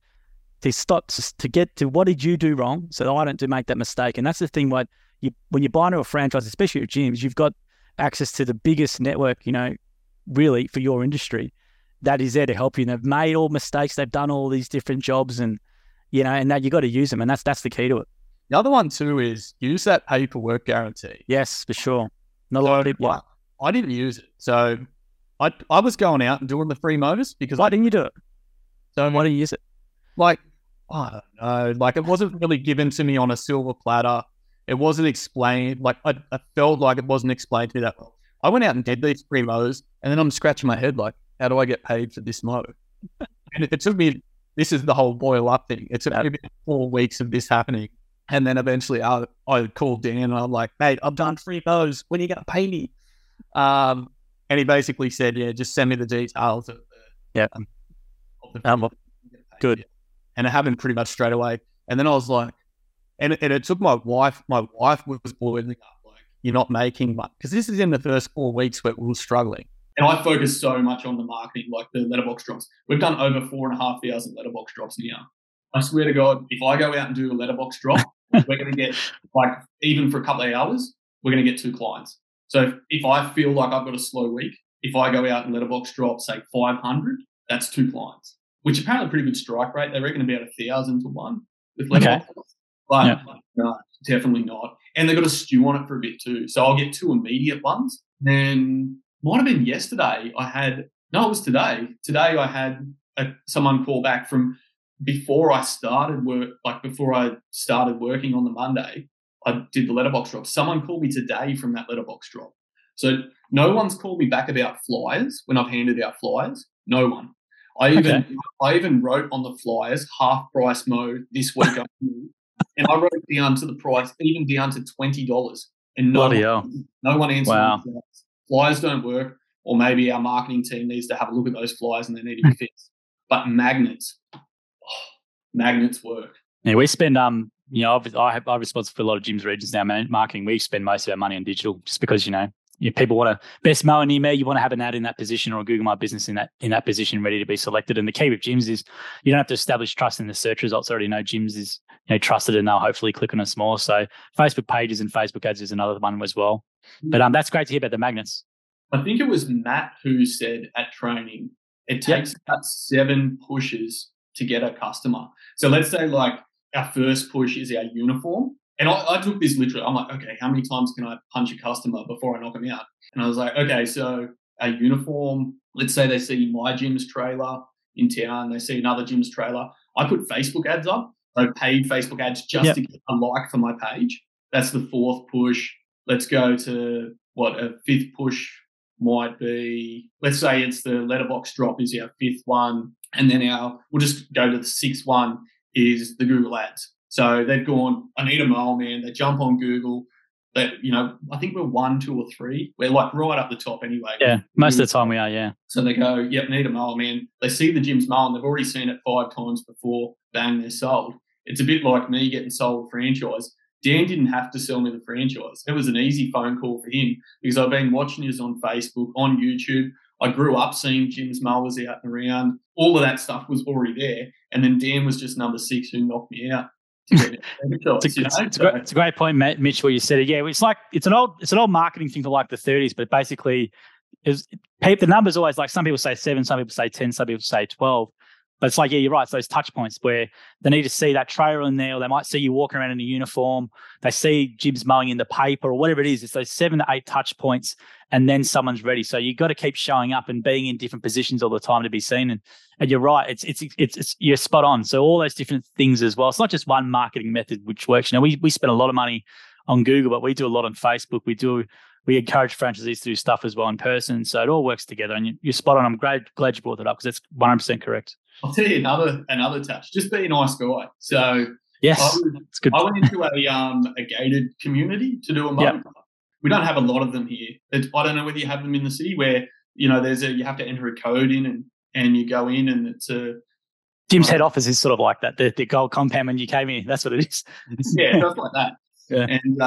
get to what did you do wrong, so that I don't make that mistake. And that's the thing. When you buy into a franchise, especially at gyms, you've got access to the biggest network, really for your industry, that is there to help you. And they've made all mistakes. They've done all these different jobs, and and that you got to use them, and that's the key to it. The other one too is use that pay-per-work guarantee. Yes, for sure. Not a lot of people. I didn't use it. So I was going out and doing the free motors because... Why didn't you do it? So why didn't you use it? Like, I don't know. Like, it wasn't really given to me on a silver platter. It wasn't explained. Like, I felt like it wasn't explained to me that well. I went out and did these free motors, and then I'm scratching my head like, how do I get paid for this motor? And it took me... This is the whole boil up thing. It took me about 4 weeks of this happening. And then eventually I called Dan and I'm like, mate, I've done 3 mows. When are you going to pay me? And he basically said, yeah, just send me the details of the good. And it happened pretty much straight away. And then I was like, and it took my wife was boiling up, like, you're not making much. Because this is in the first 4 weeks where we were struggling. And I focused so much on the marketing, like the letterbox drops. We've done over 4,500 letterbox drops now. I swear to God, if I go out and do a letterbox drop, we're going to get, like, even for a couple of hours, we're going to get 2 clients. So if I feel like I've got a slow week, if I go out and letterbox drop, say 500, that's 2 clients, which apparently a pretty good strike rate. They reckon about 1,000 to 1 with letterbox. Okay. But no, definitely not. And they've got to stew on it for a bit too. So I'll get 2 immediate ones. Then might have been yesterday. It was today. Today I had someone call back from before I started work, like before I started working on the Monday, I did the letterbox drop. Someone called me today from that letterbox drop. So no one's called me back about flyers when I've handed out flyers. No one. I even wrote on the flyers, half price mode this week. And I wrote down to the price, even down to $20. And no one answered. Wow. Flyers don't work, or maybe our marketing team needs to have a look at those flyers and they need to be fixed. But magnets work. Yeah, we spend I'm responsible for a lot of gyms regions now, marketing. We spend most of our money on digital just because people want to best mower near me. You want to have an ad in that position or a Google My Business in that position ready to be selected. And the key with gyms is you don't have to establish trust in the search results. Already know gyms is trusted, and they'll hopefully click on us more. So Facebook pages and Facebook ads is another one as well. But that's great to hear about the magnets. I think it was Matt who said at training it takes about 7 pushes to get a customer. So let's say like our first push is our uniform. And I took this literally. I'm like, okay, how many times can I punch a customer before I knock them out? And I was like, okay, so our uniform, let's say they see my gym's trailer in town, they see another gym's trailer. I put Facebook ads up, so paid Facebook ads just to get a like for my page. That's the 4th push. Let's go to a 5th push. might be, let's say it's the letterbox drop is our 5th one, and then we'll just go to the 6th one is the Google Ads. So they've gone, I need a mole man. They jump on Google. That, I think we're 1, 2, or 3. We're like right up the top anyway. Yeah, most of the time we are, yeah. So they go, yep, need a mole man. They see the Jim's mole and they've already seen it 5 times before, bang, they're sold. It's a bit like me getting sold a franchise. Dan didn't have to sell me the franchise. It was an easy phone call for him because I've been watching his on Facebook, on YouTube. I grew up seeing Jim's mowers out and around. All of that stuff was already there. And then Dan was just number 6 who knocked me out. It's a great point, Mitch, where you said it. Yeah, it's an old marketing thing for like the 30s, but basically, the numbers always, like, some people say 7, some people say 10, some people say 12. But it's like, yeah, you're right. It's those touch points where they need to see that trailer in there, or they might see you walking around in a uniform. They see Jim's mowing in the paper or whatever it is. It's those 7 to 8 touch points, and then someone's ready. So you've got to keep showing up and being in different positions all the time to be seen. And you're right. It's you're spot on. So all those different things as well. It's not just one marketing method which works. We spend a lot of money on Google, but we do a lot on Facebook. We encourage franchisees to do stuff as well in person. So it all works together. And you're spot on. I'm glad you brought that up because it's 100% correct. I'll tell you another touch. Just be a nice guy. So yes, it's good. I went into a gated community to do a motor club. We don't have a lot of them here. I don't know whether you have them in the city where you have to enter a code in and you go in and it's a. Jim's head office is sort of like that. The gold compound when you came in, that's what it is. Yeah, just like that. Yeah. And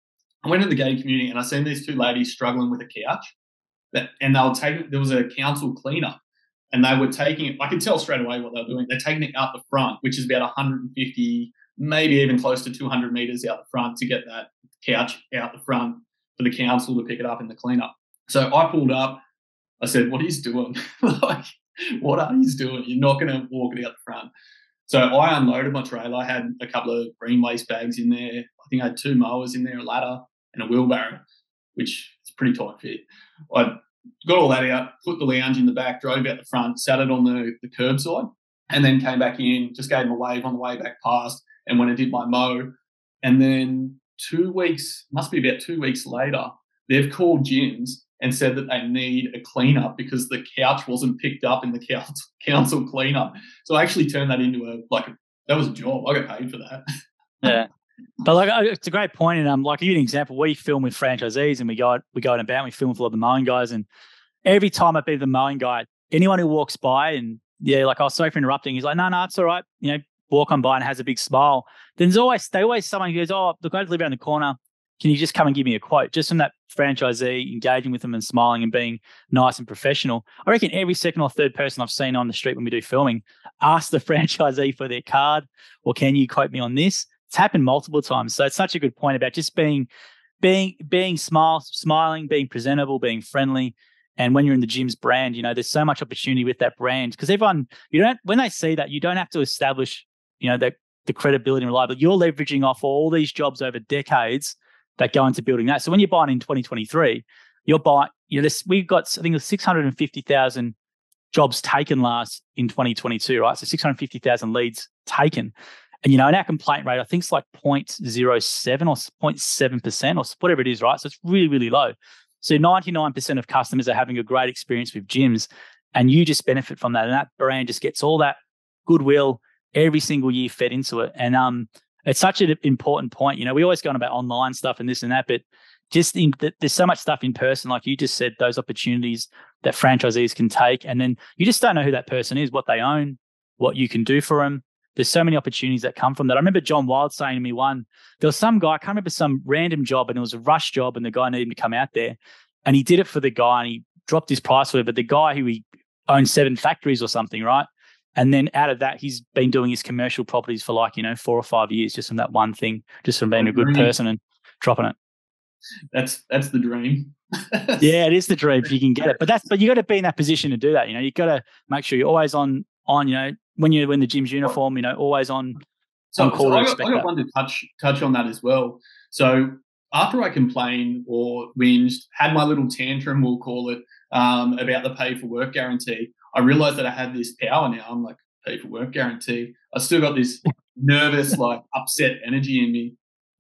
I went to the gated community and I seen these 2 ladies struggling with a couch, and there was a council cleanup. And they were taking it, I could tell straight away what they were doing. They're taking it out the front, which is about 150, maybe even close to 200 metres out the front to get that couch out the front for the council to pick it up in the cleanup. So I pulled up. I said, what are you doing? Like, what are you doing? You're not going to walk it out the front. So I unloaded my trailer. I had a couple of green waste bags in there. I think I had 2 mowers in there, a ladder and a wheelbarrow, which is a pretty tight fit. I got all that out, put the lounge in the back, drove out the front, sat it on the curbside, and then came back in, just gave them a wave on the way back past, and when I did my mow. And then 2 weeks, must be about 2 weeks later, they've called Jim's and said that they need a cleanup because the couch wasn't picked up in the council cleanup. So I actually turned that into that was a job. I got paid for that. Yeah. But it's a great point. And I'll give you an example. We film with franchisees and we go in about and we film with a lot of the mowing guys. And every time I've been the mowing guy, anyone who walks by and oh, sorry for interrupting. He's like, no, it's all right. Walk on by and has a big smile. Then there's always someone who goes, oh, look, I live around the corner. Can you just come and give me a quote? Just from that franchisee engaging with them and smiling and being nice and professional. I reckon every second or third person I've seen on the street when we do filming ask the franchisee for their card or can you quote me on this? It's happened multiple times. So it's such a good point about just being smiling, being presentable, being friendly. And when you're in the Jim's brand, there's so much opportunity with that brand because everyone, when they see that, you don't have to establish, the credibility and reliability. You're leveraging off all these jobs over decades that go into building that. So when you're buying in 2023, you're buying, we've got, I think, 650,000 jobs taken last in 2022, right? So 650,000 leads taken. And, and our complaint rate, I think it's like 0.07 or 0.7% or whatever it is, right? So it's really, really low. So 99% of customers are having a great experience with Jim's and you just benefit from that. And that brand just gets all that goodwill every single year fed into it. And it's such an important point. We always go on about online stuff and this and that, but just there's so much stuff in person, like you just said, those opportunities that franchisees can take. And then you just don't know who that person is, what they own, what you can do for them. There's so many opportunities that come from that. I remember John Wild saying to me there was some guy, I can't remember, some random job, and it was a rush job and the guy needed him to come out there and he did it for the guy and he dropped his price for it. But the guy who he owned 7 factories or something, right? And then out of that, he's been doing his commercial properties for 4 or 5 years just from that one thing, just from being a good person and dropping it. That's the dream. Yeah, it is the dream if you can get it. But you got to be in that position to do that. You got to make sure you're always on, when you're in the Jim's uniform, always on call. I got one to touch on that as well. So after I complained or whinged, had my little tantrum, we'll call it, about the pay for work guarantee, I realized that I had this power now. I'm like, pay for work guarantee. I still got this nervous, upset energy in me.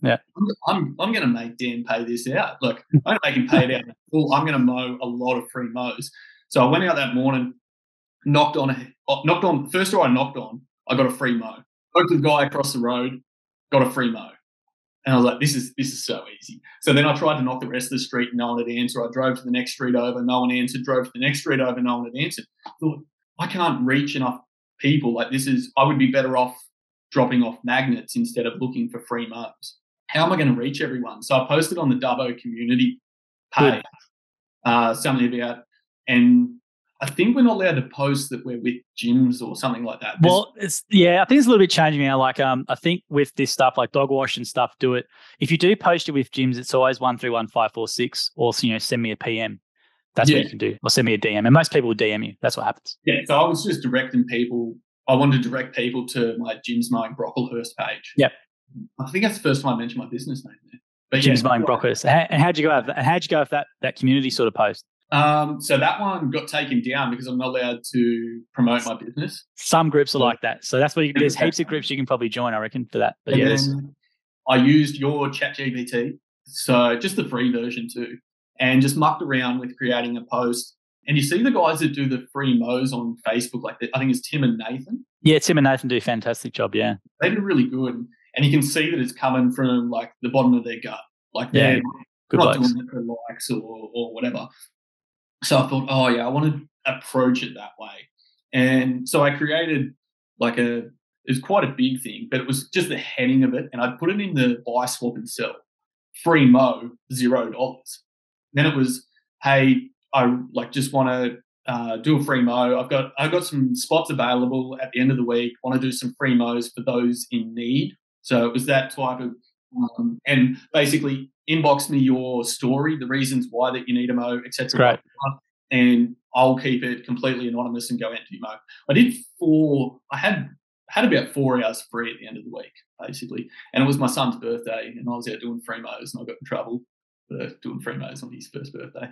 Yeah. I'm going to make Dan pay this out. Look, I'm going to make him pay it out. Well, I'm going to mow a lot of free mows. So I went out that morning, knocked on. First door I knocked on, I got a free mow. Spoke to the guy across the road, got a free mow. And I was like, this is so easy. So then I tried to knock the rest of the street, no one had answered. I drove to the next street over, no one answered. Drove to the next street over, no one had answered. I thought, I can't reach enough people. Like I would be better off dropping off magnets instead of looking for free mows. How am I going to reach everyone? So I posted on the Dubbo community page something about, and I think we're not allowed to post that we're with gyms or something like that. Well, I think it's a little bit changing now. Like, I think with this stuff, like dog wash and stuff, do it. If you do post it with gyms, it's always 131546, or send me a PM. That's what you can do, or send me a DM. And most people will DM you. That's what happens. Yeah. So I was just directing people. I wanted to direct people to my Gyms Mowing Brocklehurst page. Yep. I think that's the first time I mentioned my business name there. But Gyms Mowing Brocklehurst. And how'd you go with that community sort of post? So that one got taken down because I'm not allowed to promote my business. Some groups are like that. So that's where there's heaps of groups you can probably join, I reckon, for that. But I used your ChatGPT, so just the free version too, and just mucked around with creating a post. And you see the guys that do the free mows on Facebook, like I think it's Tim and Nathan. Yeah, Tim and Nathan do a fantastic job, yeah. They do really good. And you can see that it's coming from like the bottom of their gut. Like they're not doing it for likes or whatever. So I thought, I want to approach it that way. And so I created it was quite a big thing, but it was just the heading of it. And I put it in the buy, swap and sell. Free mow, $0. Then it was, hey, I just want to do a free mow. I've got some spots available at the end of the week. Want to do some free mows for those in need. So it was that type of, and basically inbox me your story, the reasons why that you need a mow, etc. Great. And I'll keep it completely anonymous and go out to your mow. I did I had about 4 hours free at the end of the week, basically. And it was my son's birthday, and I was out doing free mows, and I got in trouble for doing free mows on his first birthday.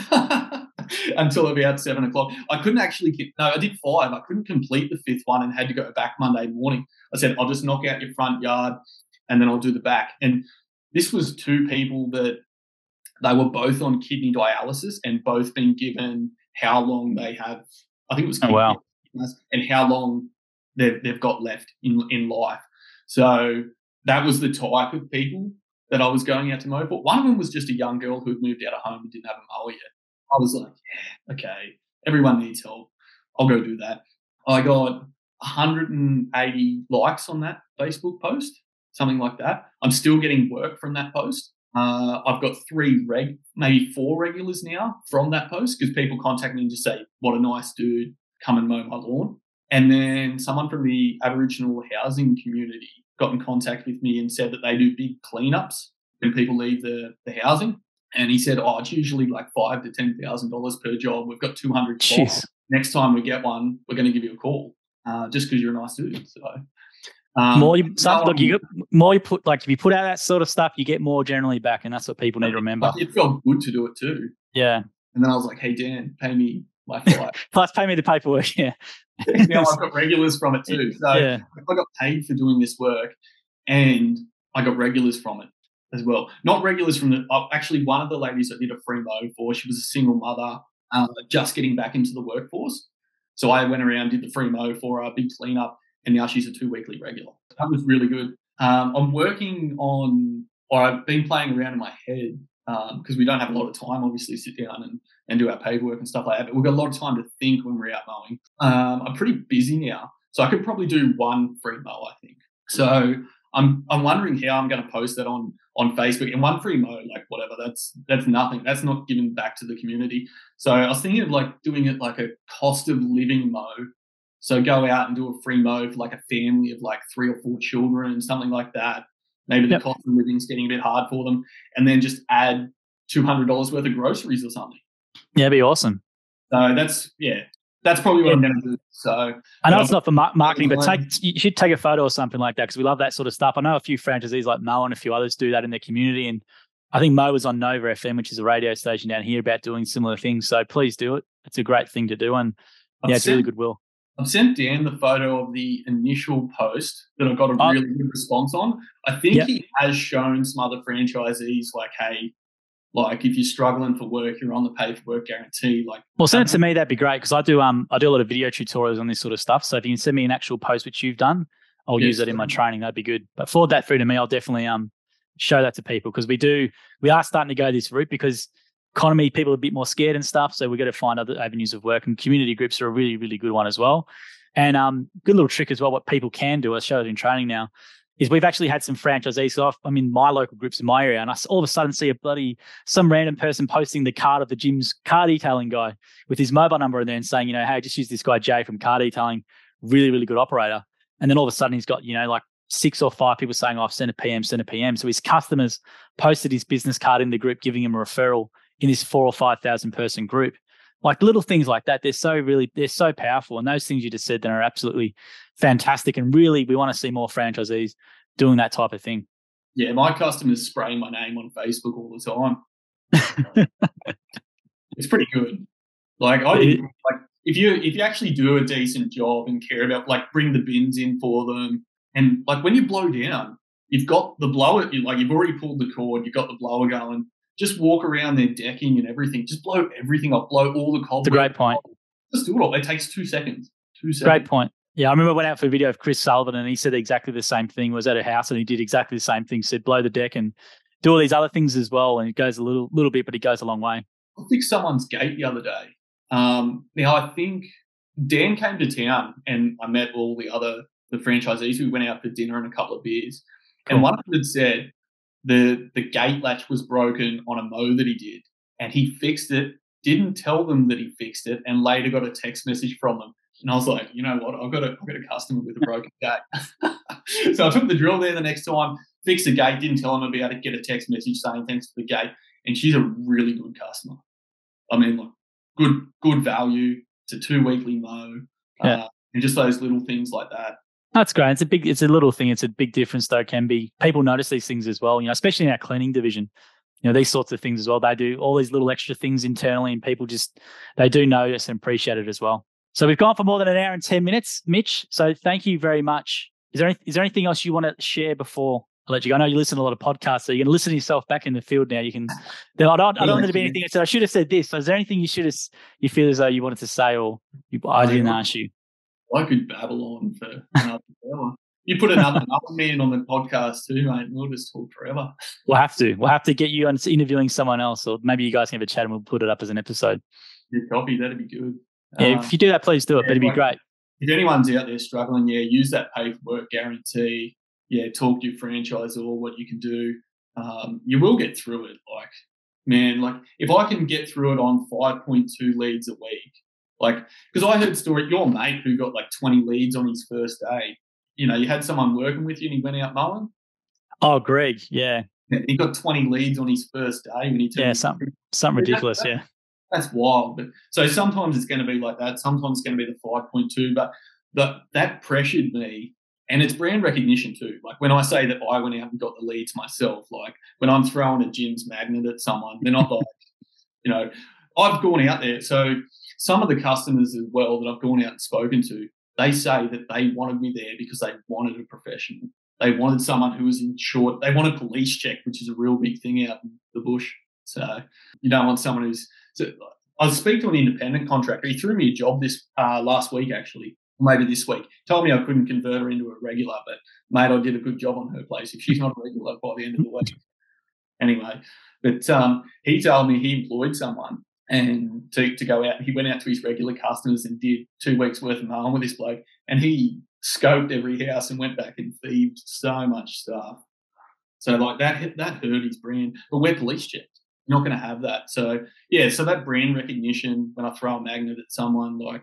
Until about 7 o'clock. I couldn't actually, I did 5. I couldn't complete the 5th one and had to go back Monday morning. I said, I'll just knock out your front yard and then I'll do the back. And this was 2 people that they were both on kidney dialysis and both been given how long they have, I think it was kidney and how long they've got left in life. So that was the type of people that I was going out to mow. But one of them was just a young girl who had moved out of home and didn't have a mower yet. I was like, yeah, okay, everyone needs help. I'll go do that. I got 180 likes on that Facebook post, something like that. I'm still getting work from that post. I've got maybe 4 regulars now from that post because people contact me and just say, what a nice dude, come and mow my lawn. And then someone from the Aboriginal housing community got in contact with me and said that they do big cleanups when people leave the housing. And he said, it's usually like $5,000 to $10,000 per job. We've got 200 spots. Next time we get one, we're going to give you a call just because you're a nice dude. So, if you put out that sort of stuff, you get more generally back, and that's what people need to remember. It felt good to do it too. Yeah. And then I was like, hey, Dan, pay me my flight. Plus, pay me the paperwork, yeah. Now I've got regulars from it too. So I got paid for doing this work and I got regulars from it as well. Not regulars from actually one of the ladies I did a free mow for, she was a single mother just getting back into the workforce. So I went around, did the free mow for her, big cleanup, and now she's a 2 weekly regular. That was really good. I'm working on, or I've been playing around in my head because we don't have a lot of time, obviously, sit down and do our paperwork and stuff like that. But we've got a lot of time to think when we're out mowing. I'm pretty busy now, so I could probably do one free mow, I think. So I'm wondering how I'm going to post that on Facebook. And one free mow, like whatever, that's nothing. That's not giving back to the community. So I was thinking of like doing it like a cost of living mow. So go out and do a free mow for like a family of like 3 or 4 children, something like that. Maybe the cost of living is getting a bit hard for them, and then just add $200 worth of groceries or something. Yeah, it'd be awesome. So that's probably what I'm going to do. So I know it's not for marketing, but you should take a photo or something like that because we love that sort of stuff. I know a few franchisees like Mo and a few others do that in their community, and I think Mo was on Nova FM, which is a radio station down here, about doing similar things. So please do it. It's a great thing to do, and it's really goodwill. I've sent Dan the photo of the initial post that I got a really good response on. I think he has shown some other franchisees like, hey, like if you're struggling for work, you're on the pay for work guarantee. Like, well, send it to me. That'd be great because I do a lot of video tutorials on this sort of stuff. So if you can send me an actual post which you've done, I'll use it in my training. That'd be good. But forward that through to me. I'll definitely show that to people because we are starting to go this route because economy, people are a bit more scared and stuff. So we've got to find other avenues of work, and community groups are a really, really good one as well. And good little trick as well, what people can do, I show it in training now, is we've actually had some franchisees. So I'm in my local groups in my area, and I all of a sudden see some random person posting the card of the gym's car detailing guy with his mobile number in there and saying, hey, just use this guy Jay from car detailing, really, really good operator. And then all of a sudden he's got, like 6 or 5 people saying, I've sent a PM. So his customers posted his business card in the group, giving him a referral in this 4,000 or 5,000 person group. Like little things like that, they're so powerful. And those things you just said then are absolutely fantastic. And really, we want to see more franchisees doing that type of thing. Yeah, my customers spray my name on Facebook all the time. It's pretty good. Like if you actually do a decent job and care about, like, bring the bins in for them, and like when you blow down, you've got the blower, you've already pulled the cord, you've got the blower going. Just walk around their decking and everything. Just blow everything up. Blow all the cobwebs. It's a great point. Just do it all. It takes 2 seconds. 2 seconds. Great point. Yeah, I remember I went out for a video of Chris Sullivan and he said exactly the same thing. Was at a house and he did exactly the same thing. Said blow the deck and do all these other things as well. And it goes a little bit, but it goes a long way. I fixed someone's gate the other day. Now I think Dan came to town and I met all the franchisees. We went out for dinner and a couple of beers. Cool. And one of them had said, the gate latch was broken on a mow that he did, and he fixed it, didn't tell them that he fixed it, and later got a text message from them. And I was like, you know what? I've got a customer with a broken gate. So I took the drill there the next time, fixed the gate, didn't tell him I'd be able to get a text message saying thanks for the gate. And she's a really good customer. I mean, like, good value. It's a 2 weekly mow. And just those little things like that. That's great. It's a little thing. It's a big difference, though. Can be people notice these things as well. Especially in our cleaning division. These sorts of things as well. They do all these little extra things internally, and people they do notice and appreciate it as well. So we've gone for more than an hour and 10 minutes, Mitch. So thank you very much. Is there anything else you want to share before I let you go? I know you listen to a lot of podcasts, so you're going to listen to yourself back in the field now. You can. I don't want there to be anything. So I should have said this. So is there anything you feel as though you wanted to say, or I didn't ask you? I could babble on for another hour. You put another man on the podcast too, mate, and we'll just talk forever. We'll have to get you on interviewing someone else, or maybe you guys can have a chat and we'll put it up as an episode. Yeah, copy. That'd be good. Yeah, if you do that, please do it. That'd be great. If anyone's out there struggling, use that pay for work guarantee. Yeah, talk to your franchisor what you can do. You will get through it. Like, man, like if I can get through it on 5.2 leads a week, like, because I heard a story, your mate who got like 20 leads on his first day. You had someone working with you and he went out mowing. Oh, Greg, yeah. He got 20 leads on his first day when he turned. Yeah, something ridiculous, yeah. That's wild. But so sometimes it's going to be like that. Sometimes it's going to be the 5.2. But that pressured me, and it's brand recognition too. Like when I say that I went out and got the leads myself, like when I'm throwing a Jim's magnet at someone, they're not like, I've gone out there. So some of the customers as well that I've gone out and spoken to, they say that they wanted me there because they wanted a professional. They wanted someone who was insured. They want a police check, which is a real big thing out in the bush. So you don't want someone who's... So I was speaking to an independent contractor. He threw me a job this last week, actually, maybe this week. Told me I couldn't convert her into a regular, but, mate, I did a good job on her place. If she's not a regular by the end of the week. Anyway, but he told me he employed someone and to go out. He went out to his regular customers and did 2 weeks worth of mowing with this bloke, and he scoped every house and went back and thieved so much stuff. So like that hurt his brand. But we're police checked. You're not going to have that. So so that brand recognition, when I throw a magnet at someone, like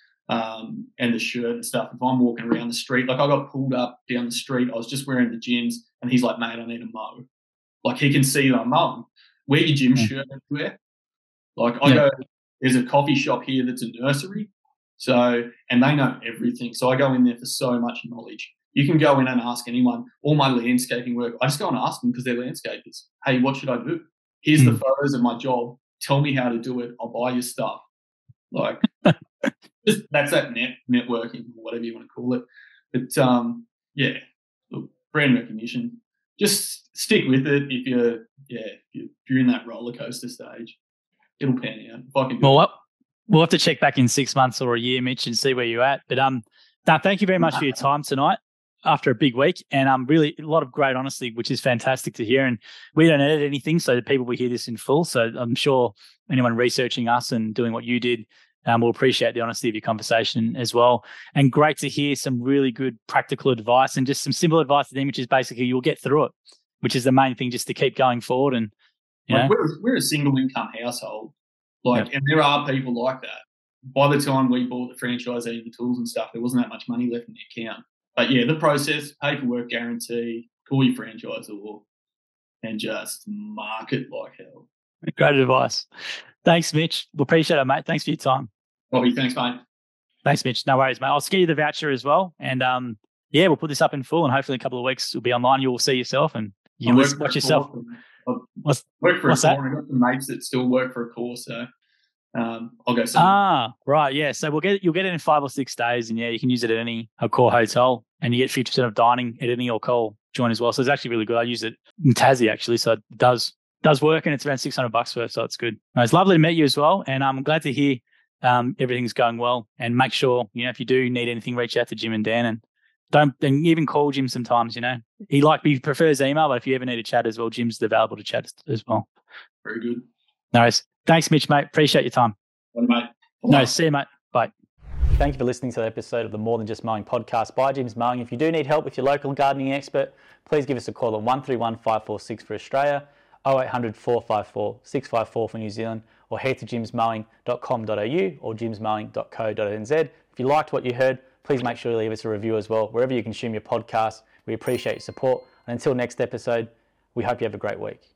and the shirt and stuff, if I'm walking around the street, like I got pulled up down the street, I was just wearing the gyms, and he's like, mate, I need a mow. Like he can see that I'm mowing. Wear your gym shirt everywhere. Like I go, there's a coffee shop here that's a nursery. So, and they know everything. So I go in there for so much knowledge. You can go in and ask anyone. All my landscaping work, I just go and ask them because they're landscapers. Hey, what should I do? Here's the photos of my job. Tell me how to do it. I'll buy your stuff. Like, just that's that networking, or whatever you want to call it. But yeah, look, brand recognition. Just stick with it. If you're in that roller coaster stage, it'll pan out. If I can do it. We'll have to check back in 6 months or a year, Mitch, and see where you're at. But Dan, thank you very much for your time tonight after a big week. And really a lot of great honesty, which is fantastic to hear. And we don't edit anything, so people will hear this in full. So I'm sure anyone researching us and doing what you did will appreciate the honesty of your conversation as well. And great to hear some really good practical advice and just some simple advice to them, which is basically you'll get through it, which is the main thing, just to keep going forward. And we're a single income household. And there are people like that. By the time we bought the franchisee, the tools and stuff, there wasn't that much money left in the account. But yeah, the process, paperwork guarantee, call your franchisor, and just market like hell. Great advice. Thanks, Mitch. We appreciate it, mate. Thanks for your time. Bobby, thanks, mate. Thanks, Mitch. No worries, mate. I'll ski you the voucher as well. And we'll put this up in full, and hopefully in a couple of weeks it'll be online. You will see yourself and you can watch yourself. I've worked for a course. I've got some mates that still work for a course, so I'll go see them. Right, yeah. So you'll get it in 5 or 6 days, and you can use it at any Accor hotel, and you get 50% of dining at any Accor joint as well. So it's actually really good. I use it in Tassie actually, so it does work, and it's around $600 worth, so it's good. It's lovely to meet you as well, and I'm glad to hear everything's going well. And make sure if you do need anything, reach out to Jim and Dan, and even call Jim sometimes. He prefers email, but if you ever need to chat as well, Jim's available to chat as well. Very good. No worries. Thanks, Mitch, mate. Appreciate your time. Well, mate. No, see you, mate. Bye. Thank you for listening to the episode of the More Than Just Mowing podcast by Jim's Mowing. If you do need help with your local gardening expert, please give us a call on 131 546 for Australia, 0800 454 654 for New Zealand, or head to jimsmowing.com.au or jimsmowing.co.nz. If you liked what you heard, please make sure to leave us a review as well, wherever you consume your podcast. We appreciate your support. And until next episode, we hope you have a great week.